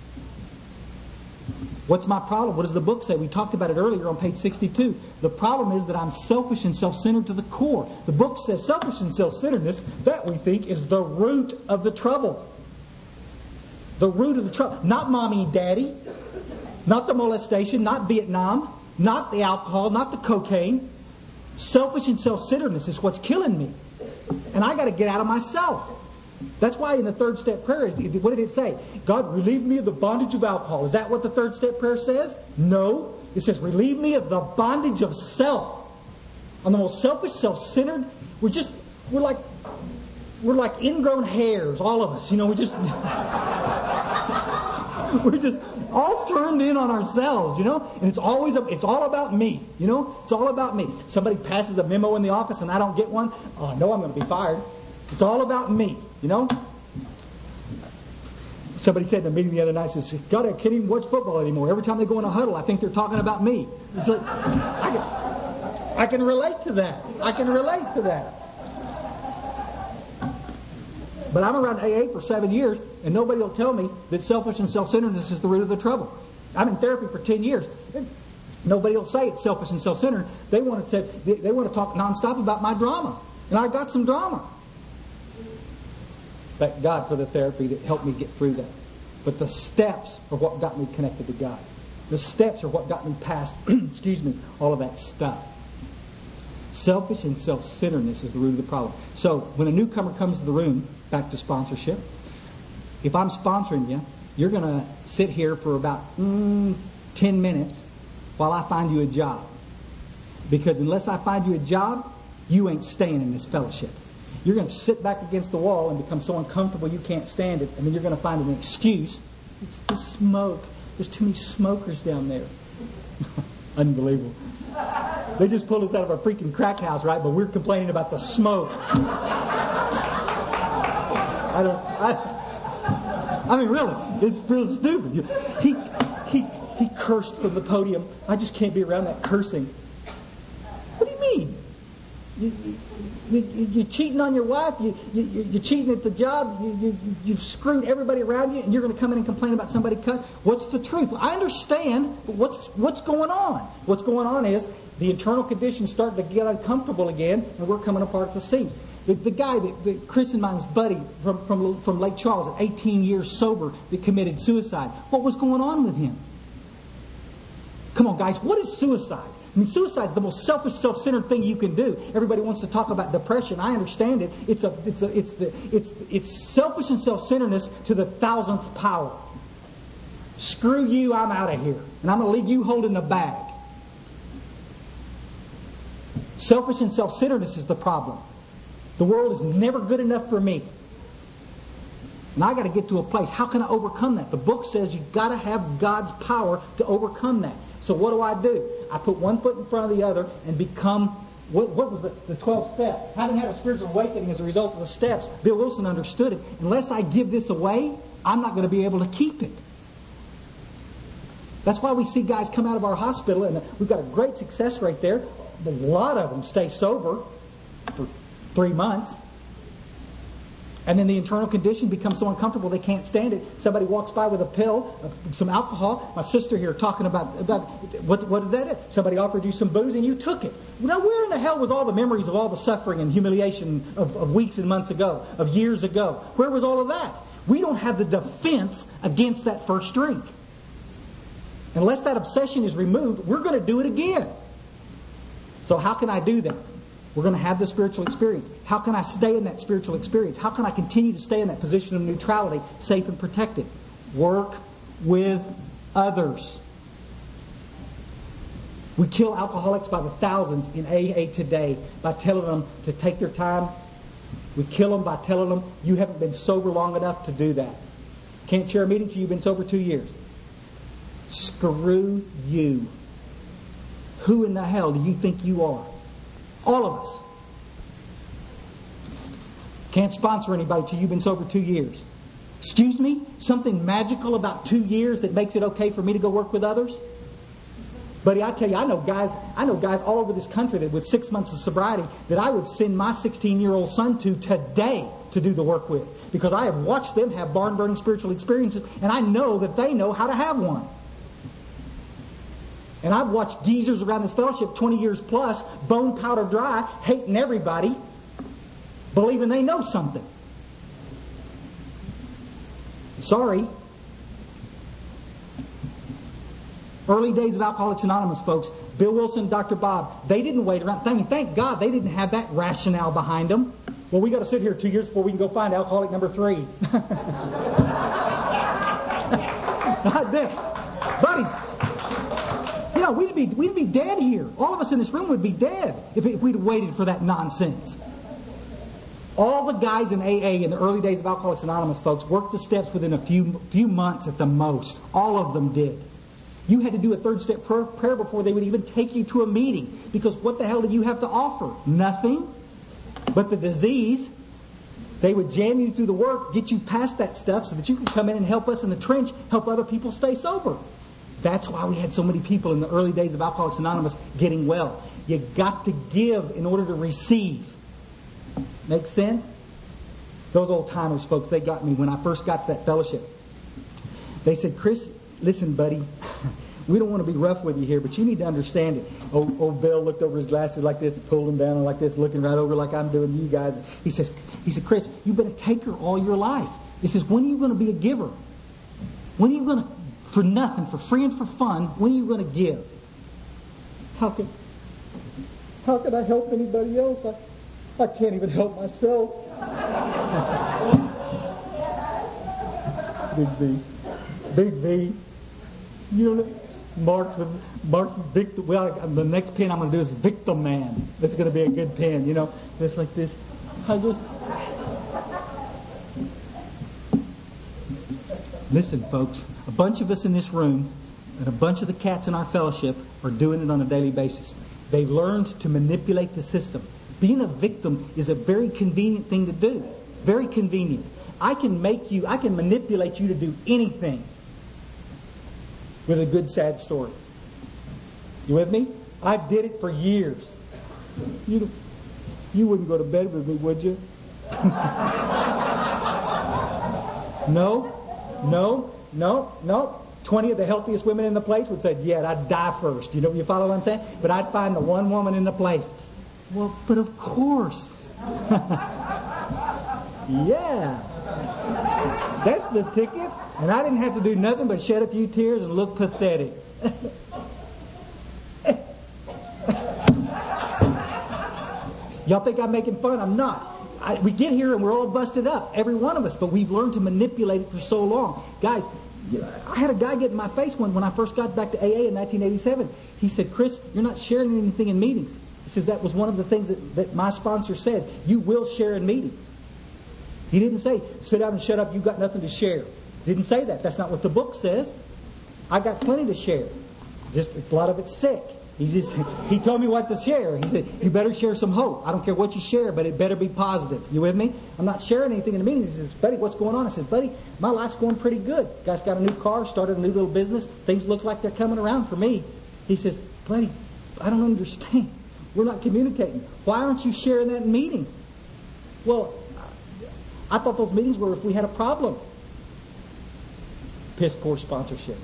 What's my problem? What does the book say? We talked about it earlier on page sixty-two. The problem is that I'm selfish and self-centered to the core. The book says selfish and self-centeredness, that we think is the root of the trouble. The root of the trouble. Not mommy and daddy. Not the molestation. Not Vietnam. Not the alcohol. Not the cocaine. Selfish and self-centeredness is what's killing me. And I got to get out of myself. That's why in the third step prayer, what did it say? God, relieve me of the bondage of alcohol. Is that what the third step prayer says? No. It says, relieve me of the bondage of self. I'm the most selfish, self-centered. We're just, we're like, we're like ingrown hairs, all of us. You know, we're just, we're just all turned in on ourselves, you know? And it's always, it's all about me, you know? It's all about me. Somebody passes a memo in the office and I don't get one. Oh, I know I'm going to be fired. It's all about me, you know? Somebody said in a meeting the other night, says, God, I can't even watch football anymore. Every time they go in a huddle, I think they're talking about me. It's like, I can, I can relate to that. I can relate to that. But I'm around A A for seven years, and nobody will tell me that selfish and self-centeredness is the root of the trouble. I'm in therapy for ten years. Nobody will say it's selfish and self-centered. They want to say, they, they want to talk nonstop about my drama. And I got some drama. Thank God for the therapy that helped me get through that. But the steps are what got me connected to God. The steps are what got me past, excuse me, all of that stuff. Selfish and self-centeredness is the root of the problem. So when a newcomer comes to the room, back to sponsorship, if I'm sponsoring you, you're going to sit here for about mm, ten minutes while I find you a job. Because unless I find you a job, you ain't staying in this fellowship. You're going to sit back against the wall and become so uncomfortable you can't stand it, and then you're going to find an excuse. It's the smoke. There's too many smokers down there. Unbelievable. They just pulled us out of our freaking crack house, right? But we're complaining about the smoke. I don't. I, I mean, really, it's real stupid. He he he cursed from the podium. I just can't be around that cursing. What do you mean? You, you, you, you're cheating on your wife, you, you, you're cheating at the job, you, you, you've screwed everybody around you, and you're going to come in and complain about somebody cut. What's the truth? I understand, but what's, what's going on? What's going on is the internal conditions starting to get uncomfortable again, and we're coming apart at the seams. The, the guy, that, the Chris and mine's buddy from, from, from Lake Charles, at eighteen years sober, that committed suicide. What was going on with him? Come on, guys, what is suicide? I mean, suicide is the most selfish, self-centered thing you can do. Everybody wants to talk about depression. I understand it. It's a, it's a, it's the, it's, it's selfish and self-centeredness to the thousandth power. Screw you, I'm out of here, and I'm going to leave you holding the bag. Selfish and self-centeredness is the problem. The world is never good enough for me. And I got to get to a place. How can I overcome that? The book says you've got to have God's power to overcome that. So what do I do? I put one foot in front of the other and become, what, what was the, the twelve steps? Having had a spiritual awakening as a result of the steps, Bill Wilson understood it. Unless I give this away, I'm not going to be able to keep it. That's why we see guys come out of our hospital, and we've got a great success rate there. A lot of them stay sober for three months. And then the internal condition becomes so uncomfortable they can't stand it. Somebody walks by with a pill, uh, some alcohol. My sister here talking about, about what, what did that is? Somebody offered you some booze and you took it. Now where in the hell was all the memories of all the suffering and humiliation of, of weeks and months ago, of years ago? Where was all of that? We don't have the defense against that first drink. Unless that obsession is removed, we're going to do it again. So how can I do that? We're going to have the spiritual experience. How can I stay in that spiritual experience? How can I continue to stay in that position of neutrality, safe and protected? Work with others. We kill alcoholics by the thousands in A A today by telling them to take their time. We kill them by telling them, you haven't been sober long enough to do that. Can't chair a meeting till you've been sober two years. Screw you. Who in the hell do you think you are? All of us. Can't sponsor anybody till you've been sober two years. Excuse me? Something magical about two years that makes it okay for me to go work with others? Buddy, I tell you, I know guys, I know guys all over this country that with six months of sobriety that I would send my sixteen-year-old son to today to do the work with. Because I have watched them have barn-burning spiritual experiences, and I know that they know how to have one. And I've watched geezers around this fellowship twenty years plus, bone powder dry, hating everybody, believing they know something. Sorry. Early days of Alcoholics Anonymous, folks. Bill Wilson, Doctor Bob, they didn't wait around. I mean, thank God they didn't have that rationale behind them. Well, we got to sit here two years before we can go find alcoholic number three. Not dead. Buddies, you know, we'd be, we'd be dead here. All of us in this room would be dead if, if we'd waited for that nonsense. All the guys in A A in the early days of Alcoholics Anonymous, folks, worked the steps within a few few months at the most. All of them did. You had to do a third step prayer before they would even take you to a meeting. Because what the hell did you have to offer? Nothing but the disease. They would jam you through the work, get you past that stuff so that you could come in and help us in the trench, help other people stay sober. That's why we had so many people in the early days of Alcoholics Anonymous getting well. You got to give in order to receive. Make sense? Those old timers, folks, they got me when I first got to that fellowship. They said, Chris, listen, buddy, we don't want to be rough with you here, but you need to understand it. Old, old Bill looked over his glasses like this, pulled them down like this, looking right over like I'm doing to you guys. He says, he said, Chris, you've been a taker all your life. He says, when are you going to be a giver? When are you going to, for nothing, for free and for fun, when are you going to give? How can, how can I help anybody else? I, I can't even help myself. Big V. Big V. You know, Mark, Mark, victim. Well, the next pen I'm going to do is Victim Man. That's going to be a good pen, you know, just like this. I just listen, folks. A bunch of us in this room, and a bunch of the cats in our fellowship are doing it on a daily basis. They've learned to manipulate the system. Being a victim is a very convenient thing to do. Very convenient. I can make you, I can manipulate you to do anything with a good, sad story. You with me? I did it for years. You, you wouldn't go to bed with me, would you? No, no, no, no. Twenty of the healthiest women in the place would say, yeah, I'd die first. You know, you follow what I'm saying? But I'd find the one woman in the place. Well, but of course. Yeah. That's the ticket. And I didn't have to do nothing but shed a few tears and look pathetic. Y'all think I'm making fun? I'm not. I, we get here and we're all busted up, every one of us, but we've learned to manipulate it for so long. Guys, I had a guy get in my face one when I first got back to A A in nineteen eighty-seven. He said, Chris, you're not sharing anything in meetings. He says that was one of the things that, that my sponsor said. You will share in meetings. He didn't say, sit down and shut up, you've got nothing to share. Didn't say that. That's not what the book says. I got plenty to share. Just a lot of it's sick. He just he told me what to share. He said, you better share some hope. I don't care what you share, but it better be positive. You with me? I'm not sharing anything in the meetings. He says, buddy, what's going on? I said, buddy, my life's going pretty good. Guy's got a new car, started a new little business. Things look like they're coming around for me. He says, buddy, I don't understand. We're not communicating. Why aren't you sharing that in meetings? Well, I thought those meetings were if we had a problem. Piss poor sponsorship.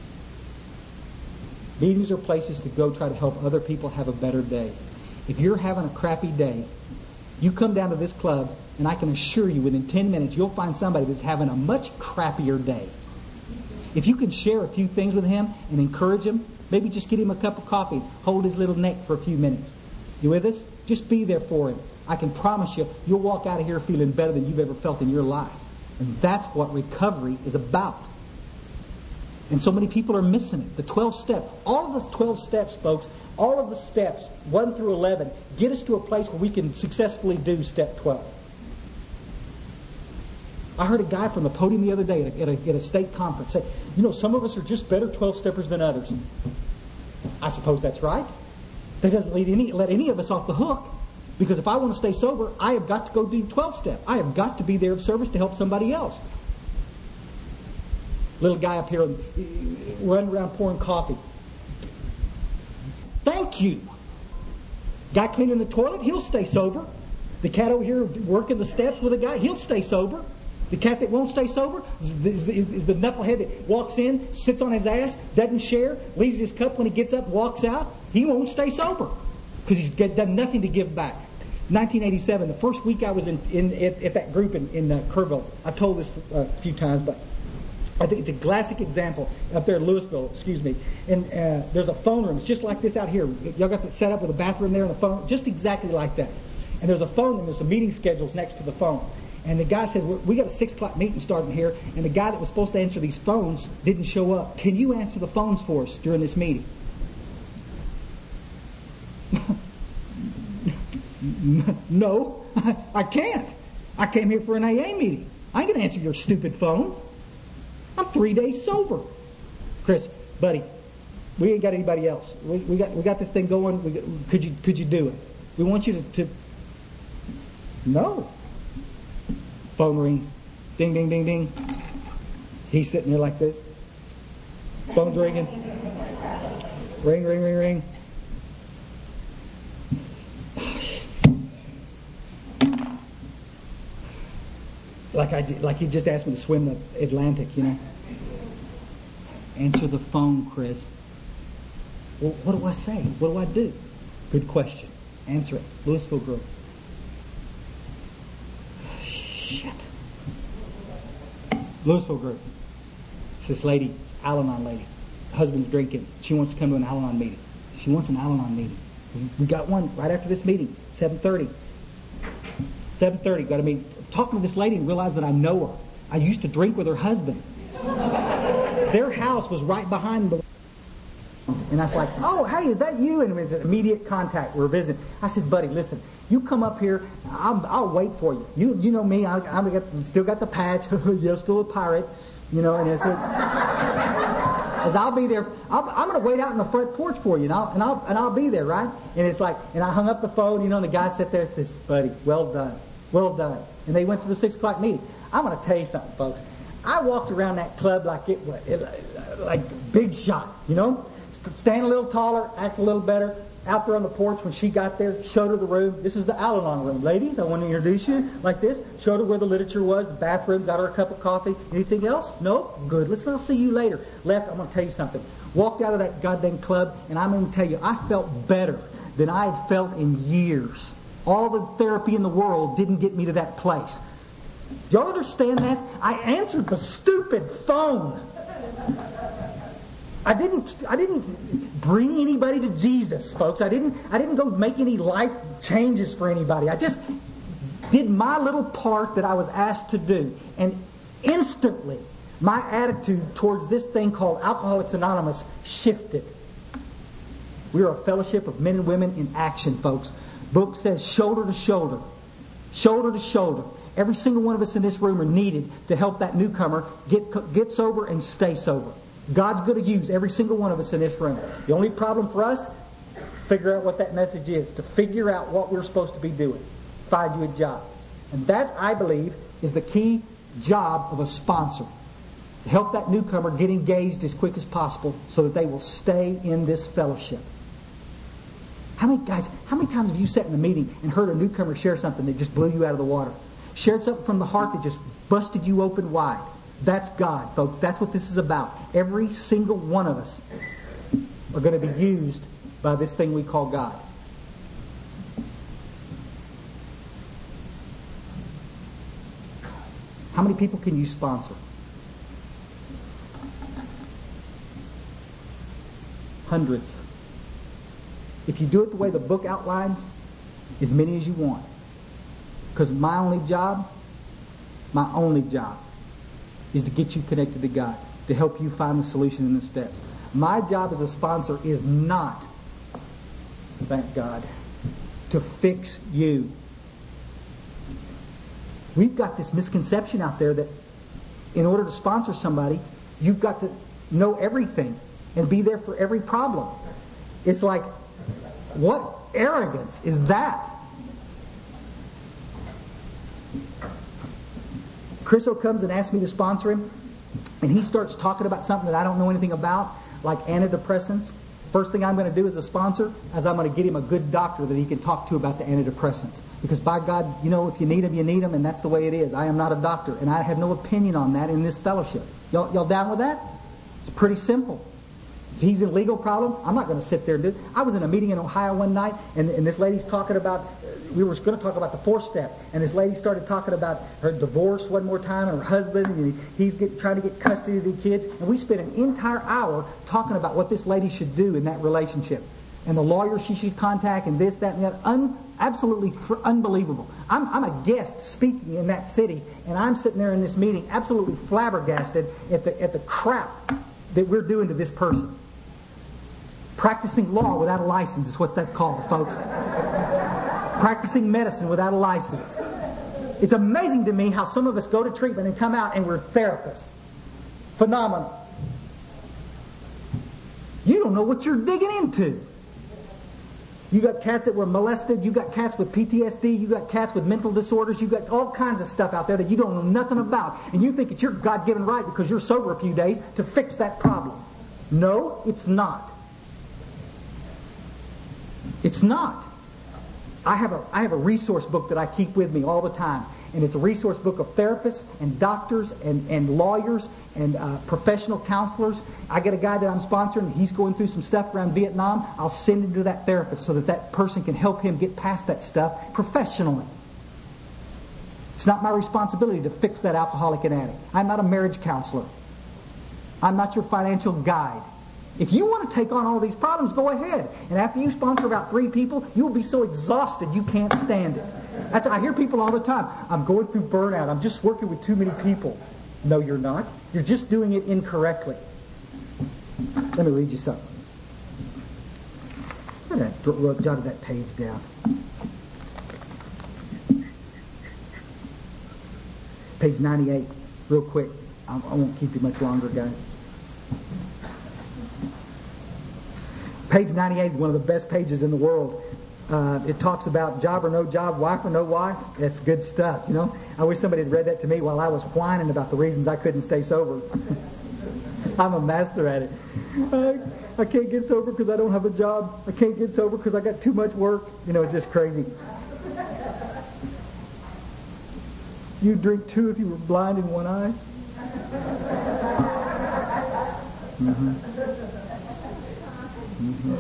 Meetings are places to go try to help other people have a better day. If you're having a crappy day, you come down to this club, and I can assure you within ten minutes you'll find somebody that's having a much crappier day. If you can share a few things with him and encourage him, maybe just get him a cup of coffee, hold his little neck for a few minutes. You with us? Just be there for him. I can promise you, you'll walk out of here feeling better than you've ever felt in your life. And that's what recovery is about. And so many people are missing it. The twelve steps. All of the twelve steps, folks, all of the steps, one through eleven, get us to a place where we can successfully do step twelve. I heard a guy from the podium the other day at a, at a, at a state conference say, you know, some of us are just better twelve-steppers than others. I suppose that's right. That doesn't let any, let any of us off the hook. Because if I want to stay sober, I have got to go do twelve step. I have got to be there of service to help somebody else. Little guy up here running around pouring coffee. Thank you. Guy cleaning the toilet, he'll stay sober. The cat over here working the steps with a guy, he'll stay sober. The cat that won't stay sober is, is, is the knucklehead that walks in, sits on his ass, doesn't share, leaves his cup when he gets up, walks out. He won't stay sober because he's got, done nothing to give back. nineteen eighty-seven, the first week I was in, in at, at that group in, in uh, Kerrville. I've told this a few times, but I think it's a classic example up there in Louisville, excuse me. And uh, there's a phone room. It's just like this out here. Y'all got it set up with a bathroom there and a phone, just exactly like that. And there's a phone and there's some meeting schedules next to the phone. And the guy says, we got a six o'clock meeting starting here, and the guy that was supposed to answer these phones didn't show up. Can you answer the phones for us during this meeting? No, I can't. I came here for an A A meeting. I ain't going to answer your stupid phone. I'm three days sober. Chris, buddy, we ain't got anybody else. We, we got we got this thing going. We got, could you could you do it? We want you to, to. No. Phone rings. Ding, ding, ding, ding. He's sitting there like this. Phone's ringing. Ring, ring, ring, ring. Like I did, like he just asked me to swim the Atlantic, you know. Answer the phone, Chris. Well, what do I say? What do I do? Good question. Answer it. Louisville group. Shit. Louisville group. It's this lady, Al-Anon lady. Husband's drinking. She wants to come to an Al-Anon meeting. She wants an Al-Anon meeting. We got one right after this meeting, seven thirty. seven thirty, got to meet. Talking to this lady and realized that I know her. I used to drink with her husband. Their house was right behind the. And I was like, oh, hey, is that you? And it was immediate contact. We were visiting. I said, buddy, listen, you come up here. I'll, I'll wait for you. You you know me. I, I got, still got the patch. You're still a pirate. You know, and I said, as I'll be there, I'll, I'm going to wait out on the front porch for you, and I'll, and I'll and I'll be there, right? And it's like, and I hung up the phone, you know, and the guy sat there and says, buddy, well done, well done. And they went to the six o'clock meeting. I'm going to tell you something, folks. I walked around that club like it was like big shot, you know, stand a little taller, act a little better. Out there on the porch when she got there, showed her the room. This is the Al-Anon room. Ladies, I want to introduce you like this. Showed her where the literature was, the bathroom, got her a cup of coffee. Anything else? No? Good. Listen, I'll see you later. Left, I'm going to tell you something. Walked out of that goddamn club, and I'm going to tell you, I felt better than I had felt in years. All the therapy in the world didn't get me to that place. Y'all understand that? I answered the stupid phone. I didn't I didn't bring anybody to Jesus, folks. I didn't I didn't go make any life changes for anybody. I just did my little part that I was asked to do. And instantly my attitude towards this thing called Alcoholics Anonymous shifted. We are a fellowship of men and women in action, folks. Book says shoulder to shoulder. Shoulder to shoulder. Every single one of us in this room are needed to help that newcomer get get sober and stay sober. God's going to use every single one of us in this room. The only problem for us, figure out what that message is. To figure out what we're supposed to be doing. Find you a job. And that, I believe, is the key job of a sponsor. To help that newcomer get engaged as quick as possible so that they will stay in this fellowship. How many guys, how many times have you sat in a meeting and heard a newcomer share something that just blew you out of the water? Shared something from the heart that just busted you open wide. That's God, folks. That's what this is about. Every single one of us are going to be used by this thing we call God. How many people can you sponsor? Hundreds. If you do it the way the book outlines, as many as you want. Because my only job, my only job, is to get you connected to God, to help you find the solution in the steps. My job as a sponsor is not, thank God, to fix you. We've got this misconception out there that in order to sponsor somebody, you've got to know everything and be there for every problem. It's like, what arrogance is that? Chris O comes and asks me to sponsor him. and he starts talking about something that I don't know anything about, like antidepressants, first thing I'm going to do as a sponsor is I'm going to get him a good doctor that he can talk to about the antidepressants. Because by God, you know, if you need them, you need them, and that's the way it is. I am not a doctor, and I have no opinion on that in this fellowship. Y'all, y'all down with that? It's pretty simple. If he's a legal problem, I'm not going to sit there and do it. I was in a meeting in Ohio one night, and, and this lady's talking about, we were going to talk about the fourth step, and this lady started talking about her divorce one more time, and her husband, and he's get, trying to get custody of the kids, and we spent an entire hour talking about what this lady should do in that relationship, and the lawyer she should contact, and this, that, and that. Un, absolutely fr- unbelievable. I'm, I'm a guest speaking in that city, and I'm sitting there in this meeting absolutely flabbergasted at the at the crap that we're doing to this person. Practicing law without a license is what that's called, folks. Practicing medicine without a license. It's amazing to me how some of us go to treatment and come out and we're therapists. Phenomenal. You don't know what you're digging into. You got cats that were molested, you got cats with P T S D, you got cats with mental disorders, you got all kinds of stuff out there that you don't know nothing about, and you think it's your God-given right because you're sober a few days to fix that problem. No, it's not. It's not. I have a I have a resource book that I keep with me all the time, and it's a resource book of therapists and doctors and, and lawyers and uh, professional counselors. I get a guy that I'm sponsoring, he's going through some stuff around Vietnam. I'll send him to that therapist so that that person can help him get past that stuff professionally. It's not my responsibility to fix that alcoholic and addict. I'm not a marriage counselor. I'm not your financial guide. If you want to take on all these problems, go ahead. And after you sponsor about three people, you'll be so exhausted you can't stand it. That's, I hear people all the time, I'm going through burnout. I'm just working with too many people. No, you're not. You're just doing it incorrectly. Let me read you something. I wrote, jotted that page down. Page ninety-eight, real quick. I, I won't keep you much longer, guys. Page ninety-eight is one of the best pages in the world. Uh, it talks about job or no job, wife or no wife. That's good stuff, you know. I wish somebody had read that to me while I was whining about the reasons I couldn't stay sober. I'm a master at it. Uh, I can't get sober because I don't have a job. I can't get sober because I got too much work. You know, it's just crazy. You'd drink two if you were blind in one eye. Mm-hmm. Mm-hmm.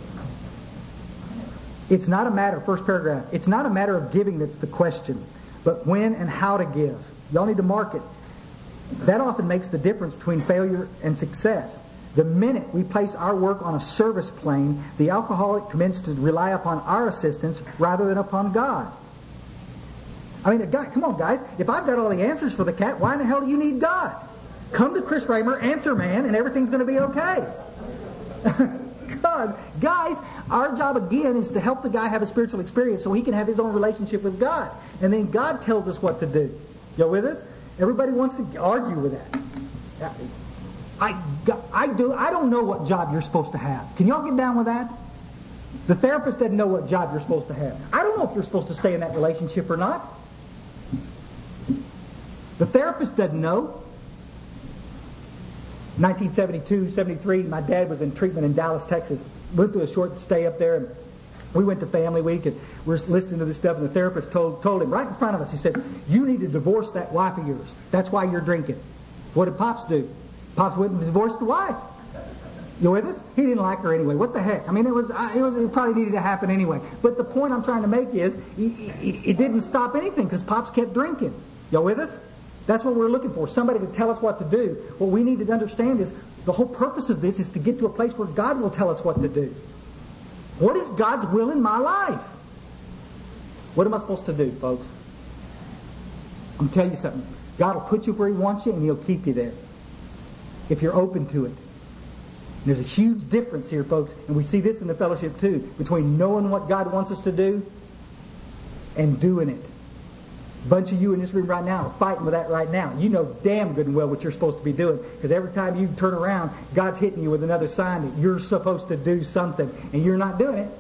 It's not a matter, first paragraph, it's not a matter of giving that's the question, but when and how to give. Y'all need to mark it. That often makes the difference between failure and success. The minute we place our work on a service plane, the alcoholic commences to rely upon our assistance rather than upon God. I mean, God, come on, guys. If I've got all the answers for the cat, why in the hell do you need God? Come to Chris Raymer, answer man, and everything's going to be okay. God, guys, our job again is to help the guy have a spiritual experience so he can have his own relationship with God. And then God tells us what to do. You with us? Everybody wants to argue with that. I, I, do, I don't know what job you're supposed to have. Can y'all get down with that? The therapist doesn't know what job you're supposed to have. I don't know if you're supposed to stay in that relationship or not. The therapist doesn't know. nineteen seventy-two, seventy-three, my dad was in treatment in Dallas, Texas. Went through a short stay up there, and we went to family week, and we're listening to this stuff, and the therapist told told him right in front of us, he says, you need to divorce that wife of yours. That's why you're drinking. What did Pops do? Pops went and divorced the wife. You with us? He didn't like her anyway. What the heck? I mean, it was, it was it probably needed to happen anyway. But the point I'm trying to make is, it didn't stop anything because Pops kept drinking. You with us? That's what we're looking for, somebody to tell us what to do. What we need to understand is the whole purpose of this is to get to a place where God will tell us what to do. What is God's will in my life? What am I supposed to do, folks? I'm telling you something. God will put you where He wants you, and He'll keep you there if you're open to it. And there's a huge difference here, folks, and we see this in the fellowship too, between knowing what God wants us to do and doing it. A bunch of you in this room right now are fighting with that right now. You know damn good and well what you're supposed to be doing, because every time you turn around, God's hitting you with another sign that you're supposed to do something, and you're not doing it.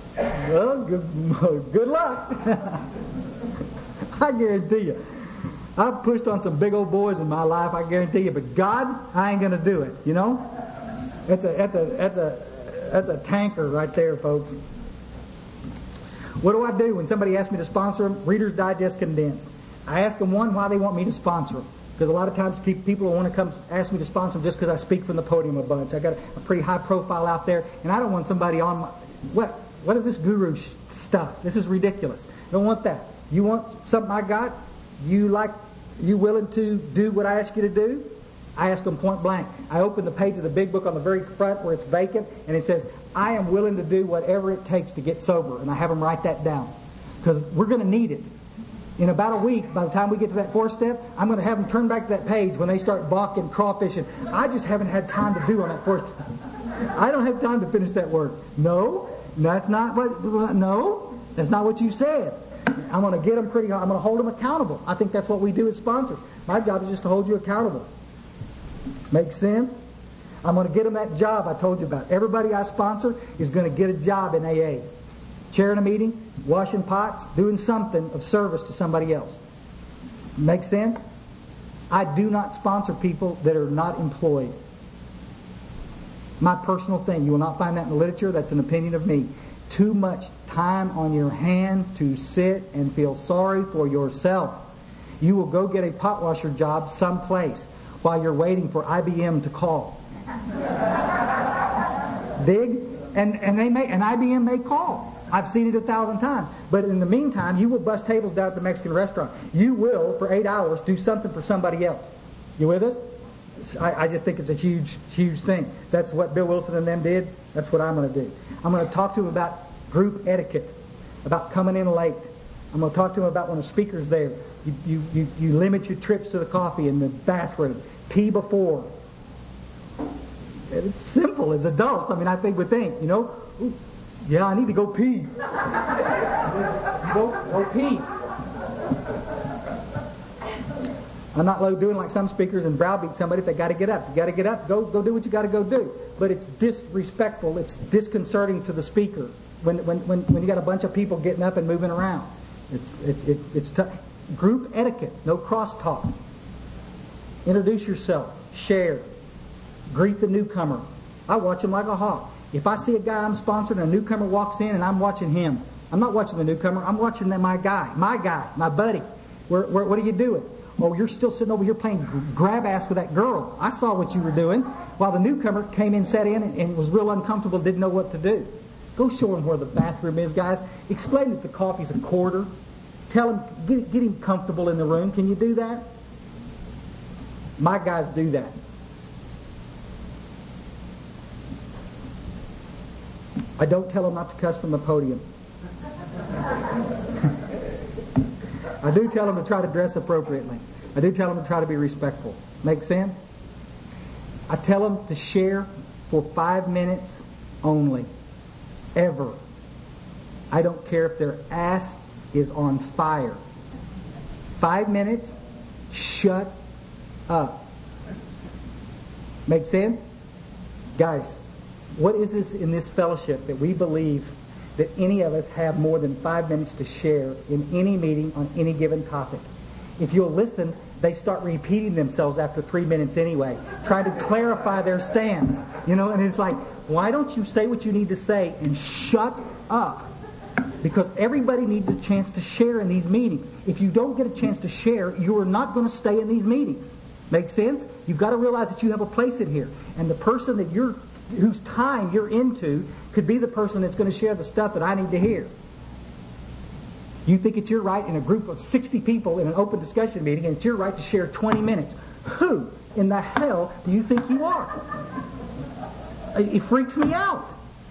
Well, good, good luck. I guarantee you. I've pushed on some big old boys in my life, I guarantee you, but God, I ain't going to do it, you know? That's a, that's a, that's a, that's a tanker right there, folks. What do I do when somebody asks me to sponsor them? Reader's Digest Condensed. I ask them, one, why they want me to sponsor them. Because a lot of times people want to come ask me to sponsor them just because I speak from the podium a bunch. I got a, a pretty high profile out there, and I don't want somebody on my... What? What is this guru sh- stuff? This is ridiculous. I don't want that. You want something I got? You like... You willing to do what I ask you to do? I ask them point blank. I open the page of the big book on the very front where it's vacant, and it says, I am willing to do whatever it takes to get sober. And I have them write that down. Because we're going to need it. In about a week, by the time we get to that fourth step, I'm going to have them turn back to that page when they start balking, crawfishing. I just haven't had time to do on that fourth. I don't have time to finish that work. No, that's not what, no, that's not what you said. I'm going to get them pretty hard. I'm going to hold them accountable. I think that's what we do as sponsors. My job is just to hold you accountable. Make sense? I'm going to get them that job I told you about. Everybody I sponsor is going to get a job in A A. Chairing a meeting, washing pots, doing something of service to somebody else. Make sense? I do not sponsor people that are not employed. My personal thing. You will not find that in the literature. That's an opinion of me. Too much time on your hand to sit and feel sorry for yourself. You will go get a pot washer job someplace while you're waiting for I B M to call. Dig? And and they may and I B M may call. I've seen it a thousand times. But in the meantime, you will bust tables down at the Mexican restaurant. You will, for eight hours, do something for somebody else. You with us? I, I just think it's a huge, huge thing. That's what Bill Wilson and them did. That's what I'm going to do. I'm going to talk to them about group etiquette, about coming in late. I'm going to talk to them about when a speaker's there. You, you, you, you limit your trips to the coffee in the bathroom. Pee before. It's simple as adults. I mean, I think we think, you know, ooh, yeah, I need to go pee. go, go pee. I'm not doing like some speakers and browbeat somebody if they got to get up. You got to get up, go go do what you got to go do. But it's disrespectful. It's disconcerting to the speaker when when when, when you got a bunch of people getting up and moving around. It's it, it, it's t- group etiquette. No crosstalk. Introduce yourself. Share. Greet the newcomer. I watch him like a hawk. If I see a guy I'm sponsoring and a newcomer walks in and I'm watching him, I'm not watching the newcomer. I'm watching my guy, my guy, my buddy. Where, where, what are you doing? Oh, you're still sitting over here playing grab ass with that girl. I saw what you were doing. While the newcomer came in, sat in, and, and was real uncomfortable, didn't know what to do. Go show him where the bathroom is, guys. Explain that the coffee's a quarter. Tell him, get, get him comfortable in the room. Can you do that? My guys do that. I don't tell them not to cuss from the podium. I do tell them to try to dress appropriately. I do tell them to try to be respectful. Make sense? I tell them to share for five minutes only. Ever. I don't care if their ass is on fire. Five minutes, shut up. Make sense? Guys, what is this in this fellowship that we believe that any of us have more than five minutes to share in any meeting on any given topic? If you'll listen, they start repeating themselves after three minutes anyway, trying to clarify their stance. You know, and it's like, why don't you say what you need to say and shut up? Because everybody needs a chance to share in these meetings. If you don't get a chance to share, you are not going to stay in these meetings. Make sense? You've got to realize that you have a place in here. And the person that you're whose time you're into could be the person that's going to share the stuff that I need to hear. You think it's your right in a group of sixty people in an open discussion meeting, and it's your right to share twenty minutes. Who in the hell do you think you are? It freaks me out.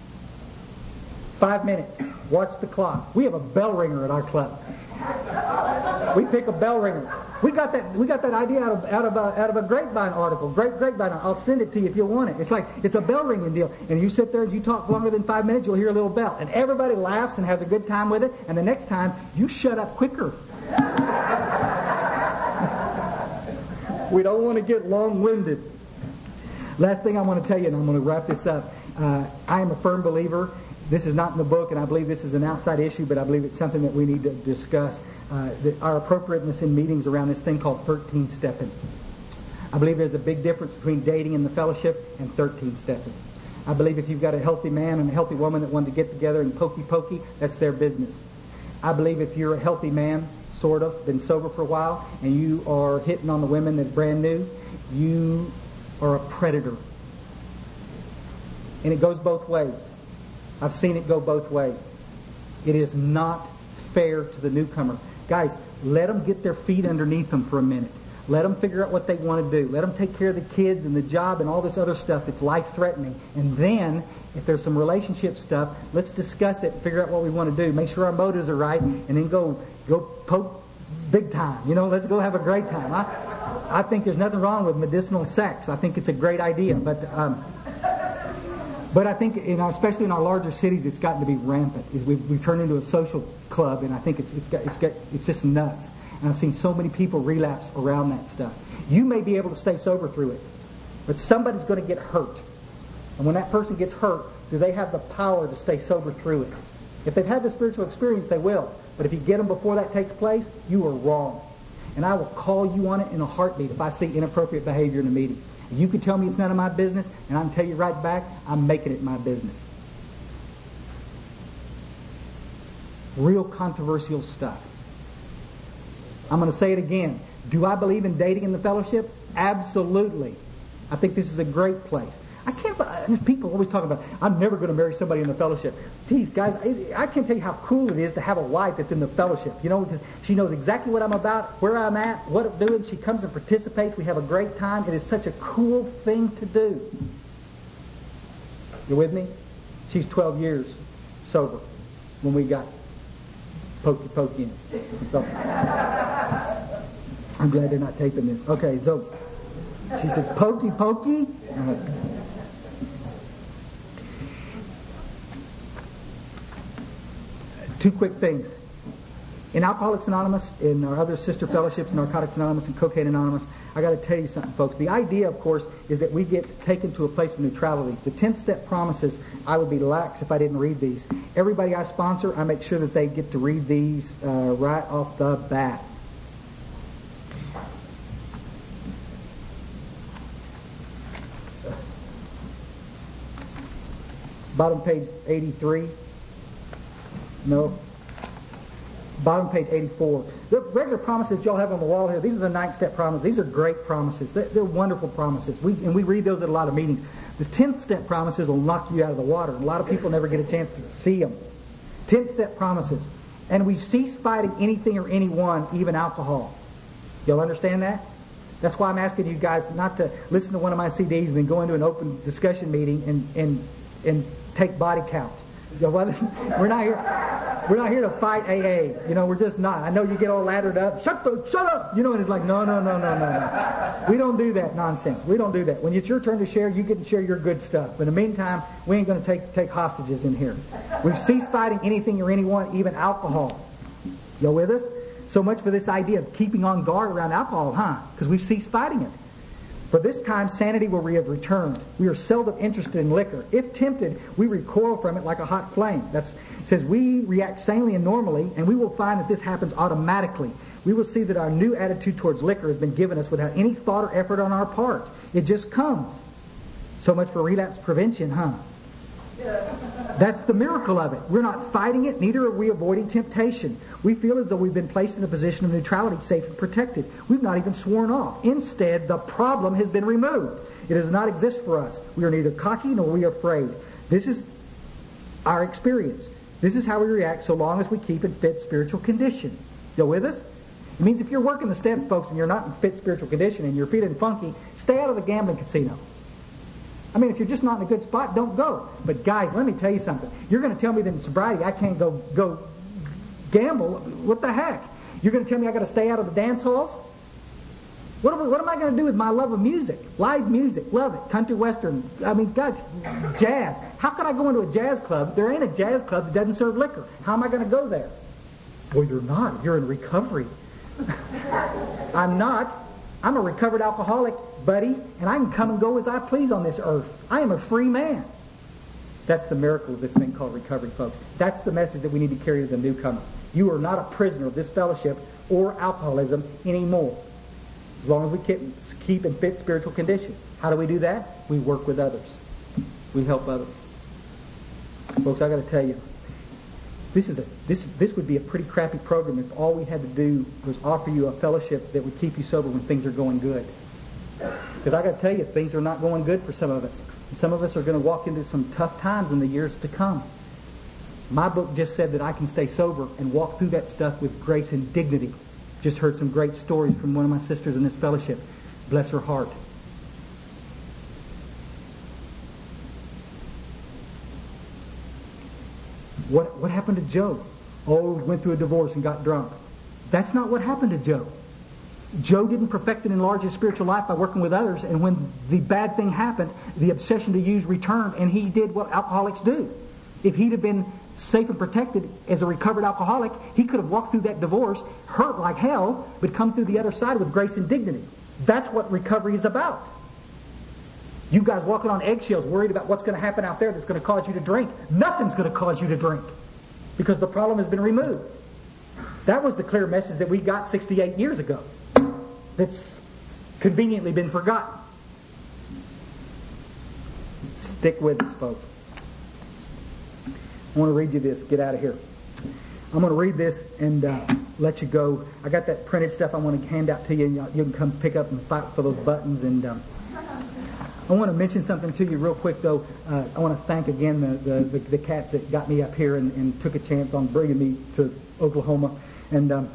Five minutes. Watch the clock. We have a bell ringer at our club. We pick a bell ringer. We got that. We got that idea out of out of a, out of a Grapevine article. Great Grapevine. I'll send it to you if you want it. It's like it's a bell ringing deal. And you sit there and you talk longer than five minutes, you'll hear a little bell, and everybody laughs and has a good time with it. And the next time, you shut up quicker. We don't want to get long-winded. Last thing I want to tell you, and I'm going to wrap this up. Uh, I am a firm believer this is not in the book, and I believe this is an outside issue, but I believe it's something that we need to discuss, uh, the, our appropriateness in meetings around this thing called thirteen-stepping. I believe there's a big difference between dating in the fellowship and thirteen-stepping. I believe if you've got a healthy man and a healthy woman that want to get together and pokey pokey, that's their business. I believe if you're a healthy man, sort of, been sober for a while, and you are hitting on the women that are brand new, you are a predator. And it goes both ways. I've seen it go both ways. It is not fair to the newcomer. Guys, let them get their feet underneath them for a minute. Let them figure out what they want to do. Let them take care of the kids and the job and all this other stuff that's life-threatening. And then, if there's some relationship stuff, let's discuss it and figure out what we want to do. Make sure our motives are right, and then go go poke big time. You know, let's go have a great time. I, I think there's nothing wrong with medicinal sex. I think it's a great idea. But um, but I think, you know, especially in our larger cities, it's gotten to be rampant. We've, we've turned into a social club, and I think it's it's got, it's got, it's just nuts. And I've seen so many people relapse around that stuff. You may be able to stay sober through it, but somebody's going to get hurt. And when that person gets hurt, do they have the power to stay sober through it? If they've had the spiritual experience, they will. But if you get them before that takes place, you are wrong. And I will call you on it in a heartbeat if I see inappropriate behavior in a meeting. You can tell me it's none of my business, and I can tell you right back, I'm making it my business. Real controversial stuff. I'm going to say it again. Do I believe in dating in the fellowship? Absolutely. I think this is a great place. I can't. There's people always talk about, I'm never going to marry somebody in the fellowship. Geez, guys, I, I can't tell you how cool it is to have a wife that's in the fellowship. You know, because she knows exactly what I'm about, where I'm at, what I'm doing. She comes and participates. We have a great time. It is such a cool thing to do. You with me? She's twelve years sober when we got pokey pokey in. So, I'm glad they're not taping this. Okay, so she says, pokey pokey? Uh, two quick things. In Alcoholics Anonymous, in our other sister fellowships, Narcotics Anonymous and Cocaine Anonymous, I got to tell you something, folks. The idea, of course, is that we get taken to a place of neutrality. The tenth step promises, I would be lax if I didn't read these. Everybody I sponsor, I make sure that they get to read these uh, right off the bat. Bottom page eighty-three. No. Bottom page eighty-four. The regular promises y'all have on the wall here, these are the ninth step promises. These are great promises. They're, they're wonderful promises. We, and we read those at a lot of meetings. The tenth step promises will knock you out of the water. A lot of people never get a chance to see them. tenth step promises. And we've ceased fighting anything or anyone, even alcohol. Y'all understand that? That's why I'm asking you guys not to listen to one of my C Ds and then go into an open discussion meeting and, and, and take body count. You know, we're not here. We're not here to fight A A. You know, we're just not. I know you get all laddered up. Shut the, shut up. You know, and it's like, no, no, no, no, no, no. We don't do that nonsense. We don't do that. When it's your turn to share, you get to share your good stuff. But in the meantime, we ain't going to take take hostages in here. We've ceased fighting anything or anyone, even alcohol. You with us? So much for this idea of keeping on guard around alcohol, huh? Because we've ceased fighting it. For this time, sanity will have returned. We are seldom interested in liquor. If tempted, we recoil from it like a hot flame. That's, it says we react sanely and normally, and we will find that this happens automatically. We will see that our new attitude towards liquor has been given us without any thought or effort on our part. It just comes. So much for relapse prevention, huh? That's the miracle of it. We're not fighting it, neither are we avoiding temptation. We feel as though we've been placed in a position of neutrality, safe and protected. We've not even sworn off. Instead, the problem has been removed. It does not exist for us. We are neither cocky nor we are afraid. This is our experience. This is how we react so long as we keep in fit spiritual condition. You with us? It means if you're working the steps, folks, and you're not in fit spiritual condition and you're feeling funky, stay out of the gambling casino. I mean, if you're just not in a good spot, don't go. But guys, let me tell you something. You're going to tell me that in sobriety I can't go go gamble. What the heck? You're going to tell me I got to stay out of the dance halls? What am, what am I going to do with my love of music? Live music, love it. Country western. I mean, guys, jazz. How could I go into a jazz club? There ain't a jazz club that doesn't serve liquor. How am I going to go there? Well, you're not. You're in recovery. I'm not. I'm a recovered alcoholic, buddy, and I can come and go as I please on this earth. I am a free man. That's the miracle of this thing called recovery, folks. That's the message that we need to carry to the newcomer. You are not a prisoner of this fellowship or alcoholism anymore, as long as we keep, keep in fit spiritual condition. How do we do that? We work with others. We help others. Folks, I got to tell you, this is a this this would be a pretty crappy program if all we had to do was offer you a fellowship that would keep you sober when things are going good. Because I got to tell you, things are not going good for some of us. And some of us are going to walk into some tough times in the years to come. My book just said that I can stay sober and walk through that stuff with grace and dignity. Just heard some great stories from one of my sisters in this fellowship. Bless her heart. What what happened to Joe? Oh, went through a divorce and got drunk. That's not what happened to Joe. Joe didn't perfect and enlarge his spiritual life by working with others, and when the bad thing happened, the obsession to use returned, and he did what alcoholics do. If he'd have been safe and protected as a recovered alcoholic, he could have walked through that divorce, hurt like hell, but come through the other side with grace and dignity. That's what recovery is about. You guys walking on eggshells, worried about what's going to happen out there that's going to cause you to drink. Nothing's going to cause you to drink because the problem has been removed. That was the clear message that we got sixty-eight years ago. That's conveniently been forgotten. Stick with us, folks. I want to read you this. Get out of here. I'm going to read this and uh, let you go. I got that printed stuff I want to hand out to you, and you can come pick up and fight for those buttons. And um, I want to mention something to you real quick, though. Uh, I want to thank again the, the, the, the cats that got me up here and, and took a chance on bringing me to Oklahoma. And um,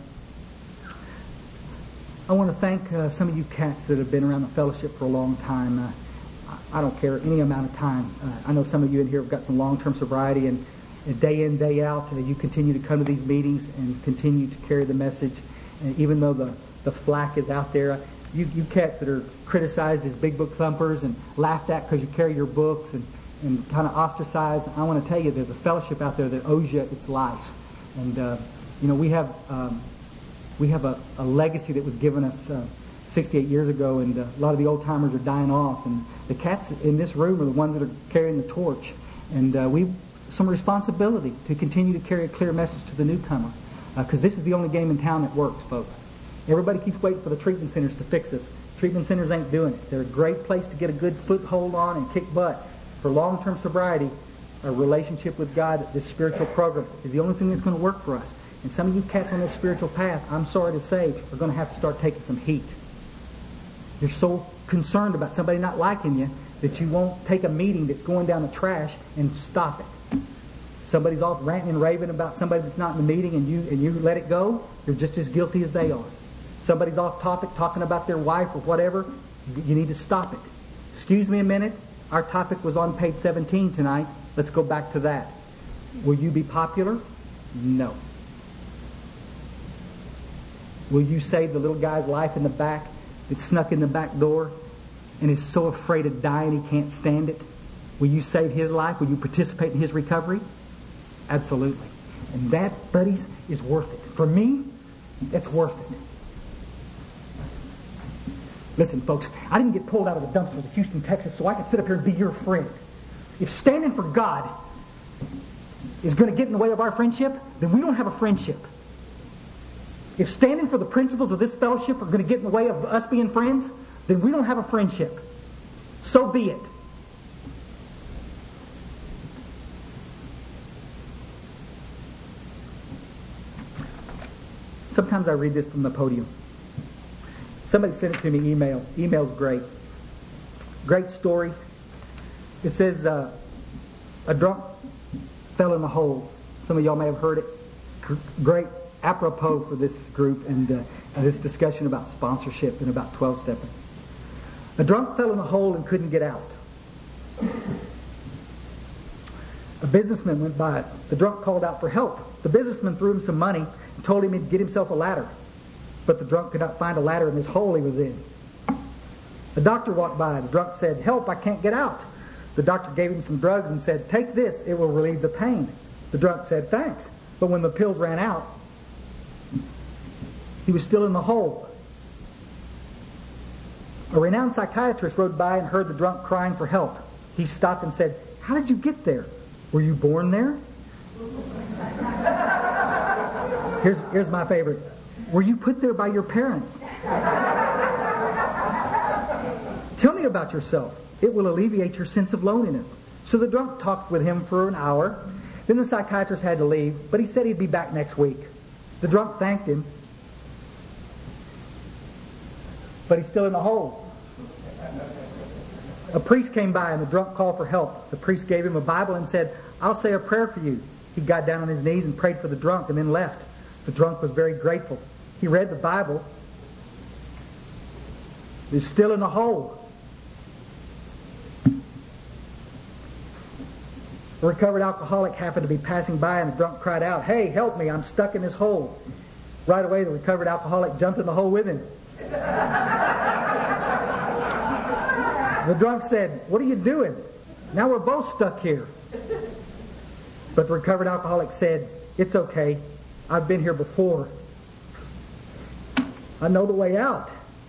I want to thank uh, some of you cats that have been around the fellowship for a long time. Uh, I don't care any amount of time. Uh, I know some of you in here have got some long-term sobriety, and, and day in, day out, uh, you continue to come to these meetings and continue to carry the message. And even though the, the flack is out there, you, you cats that are criticized as big book thumpers and laughed at because you carry your books and, and kind of ostracized, I want to tell you there's a fellowship out there that owes you its life. And, uh, you know, we have um, we have a, a legacy that was given us uh, sixty-eight years ago, and uh, a lot of the old-timers are dying off. And the cats in this room are the ones that are carrying the torch. And uh, we some responsibility to continue to carry a clear message to the newcomer, because uh, this is the only game in town that works, folks. Everybody keeps waiting for the treatment centers to fix us. Treatment centers ain't doing it. They're a great place to get a good foothold on and kick butt. For long-term sobriety, a relationship with God, this spiritual program, is the only thing that's going to work for us. And some of you cats on this spiritual path, I'm sorry to say, are going to have to start taking some heat. You're so concerned about somebody not liking you that you won't take a meeting that's going down the trash and stop it. Somebody's off ranting and raving about somebody that's not in the meeting, and you and you let it go, you're just as guilty as they are. Somebody's off topic talking about their wife or whatever, you need to stop it. Excuse me a minute. Our topic was on page seventeen tonight. Let's go back to that. Will you be popular? No. Will you save the little guy's life in the back that snuck in the back door and is so afraid of dying he can't stand it? Will you save his life? Will you participate in his recovery? Absolutely. And that, buddies, is worth it. For me, it's worth it. Listen, folks, I didn't get pulled out of the dumpsters of Houston, Texas so I could sit up here and be your friend. If standing for God is going to get in the way of our friendship, then we don't have a friendship. If standing for the principles of this fellowship are going to get in the way of us being friends, then we don't have a friendship. So be it. Sometimes I read this from the podium. Somebody sent it to me email. Email's great. Great story. It says, uh, a drunk fell in a hole. Some of y'all may have heard it. Great apropos for this group and uh, this discussion about sponsorship and about twelve-stepping. A drunk fell in a hole and couldn't get out. A businessman went by it. The drunk called out for help. The businessman threw him some money and told him he'd get himself a ladder. But the drunk could not find a ladder in this hole he was in. The doctor walked by. The drunk said, "Help, I can't get out." The doctor gave him some drugs and said, "Take this, it will relieve the pain." The drunk said, "Thanks." But when the pills ran out, he was still in the hole. A renowned psychiatrist rode by and heard the drunk crying for help. He stopped and said, "How did you get there?" Were you born there? Here's, here's my favorite. Were you put there by your parents? Tell me about yourself. It will alleviate your sense of loneliness. So the drunk talked with him for an hour. Then the psychiatrist had to leave, but he said he'd be back next week. The drunk thanked him, but he's still in the hole. A priest came by and the drunk called for help. The priest gave him a Bible and said, "I'll say a prayer for you." He got down on his knees and prayed for the drunk and then left. The drunk was very grateful. He read the Bible. He's still in the hole. The recovered alcoholic happened to be passing by and the drunk cried out, "Hey, help me, I'm stuck in this hole." Right away, the recovered alcoholic jumped in the hole with him. The drunk said, "What are you doing? Now we're both stuck here." But the recovered alcoholic said, "It's okay. I've been here before. I know the way out."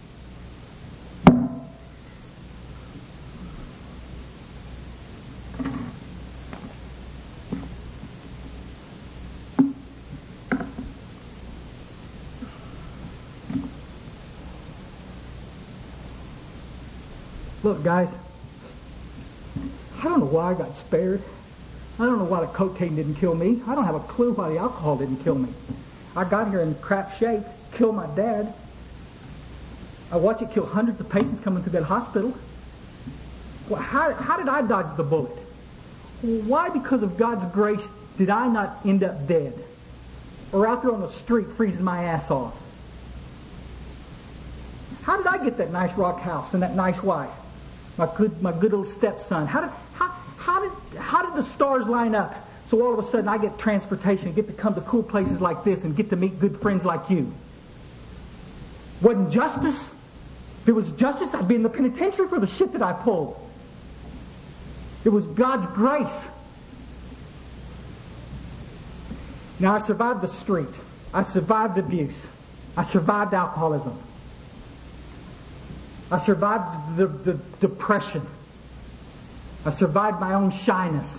Look, guys, I don't know why I got spared. I don't know why the cocaine didn't kill me. I don't have a clue why the alcohol didn't kill me. I got here in crap shape, killed my dad. I watched it kill hundreds of patients coming through that hospital. Well, how, how did I dodge the bullet? Why, because of God's grace, did I not end up dead? Or out there on the street freezing my ass off? How did I get that nice rock house and that nice wife? My good, my good little stepson. How did, how, how did, how did the stars line up so all of a sudden I get transportation and get to come to cool places like this and get to meet good friends like you? Wasn't justice? If it was justice, I'd be in the penitentiary for the shit that I pulled. It was God's grace. Now I survived the street. I survived abuse. I survived alcoholism. I survived the, the depression. I survived my own shyness.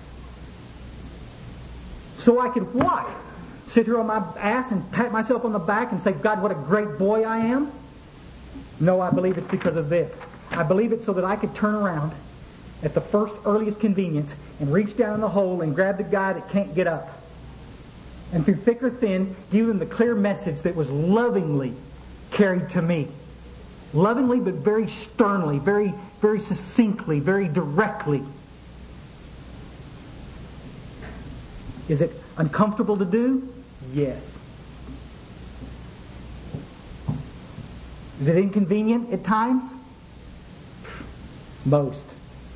So I could what? Sit here on my ass and pat myself on the back and say, "God, what a great boy I am"? No, I believe it's because of this. I believe it's so that I could turn around at the first earliest convenience and reach down in the hole and grab the guy that can't get up. And through thick or thin, give him the clear message that was lovingly carried to me. Lovingly, but very sternly, very, very succinctly, very directly. Is it uncomfortable to do? Yes. Is it inconvenient at times? Most.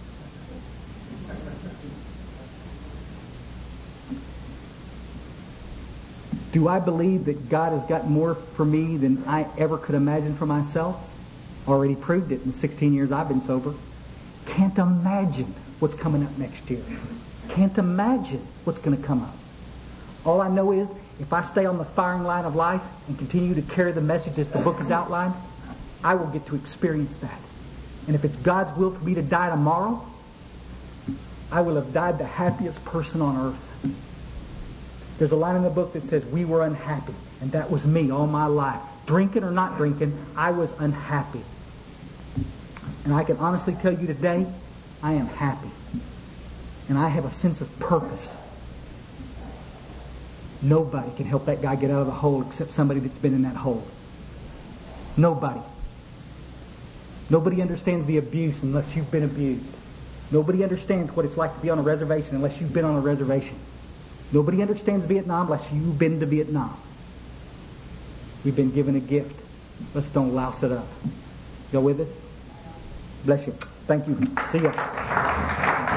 Do I believe that God has got more for me than I ever could imagine for myself? Already proved it in sixteen years I've been sober. Can't imagine what's coming up next year. Can't imagine what's going to come up. All I know is if I stay on the firing line of life and continue to carry the message as the book is outlined, I will get to experience that. And if it's God's will for me to die tomorrow, I will have died the happiest person on earth. There's a line in the book that says, "We were unhappy." And that was me all my life. Drinking or not drinking, I was unhappy. And I can honestly tell you today, I am happy. And I have a sense of purpose. Nobody can help that guy get out of the hole except somebody that's been in that hole. Nobody. Nobody understands the abuse unless you've been abused. Nobody understands what it's like to be on a reservation unless you've been on a reservation. Nobody understands Vietnam unless you've been to Vietnam. We've been given a gift. Let's don't louse it up. Go with us? Bless you. Thank you. See ya.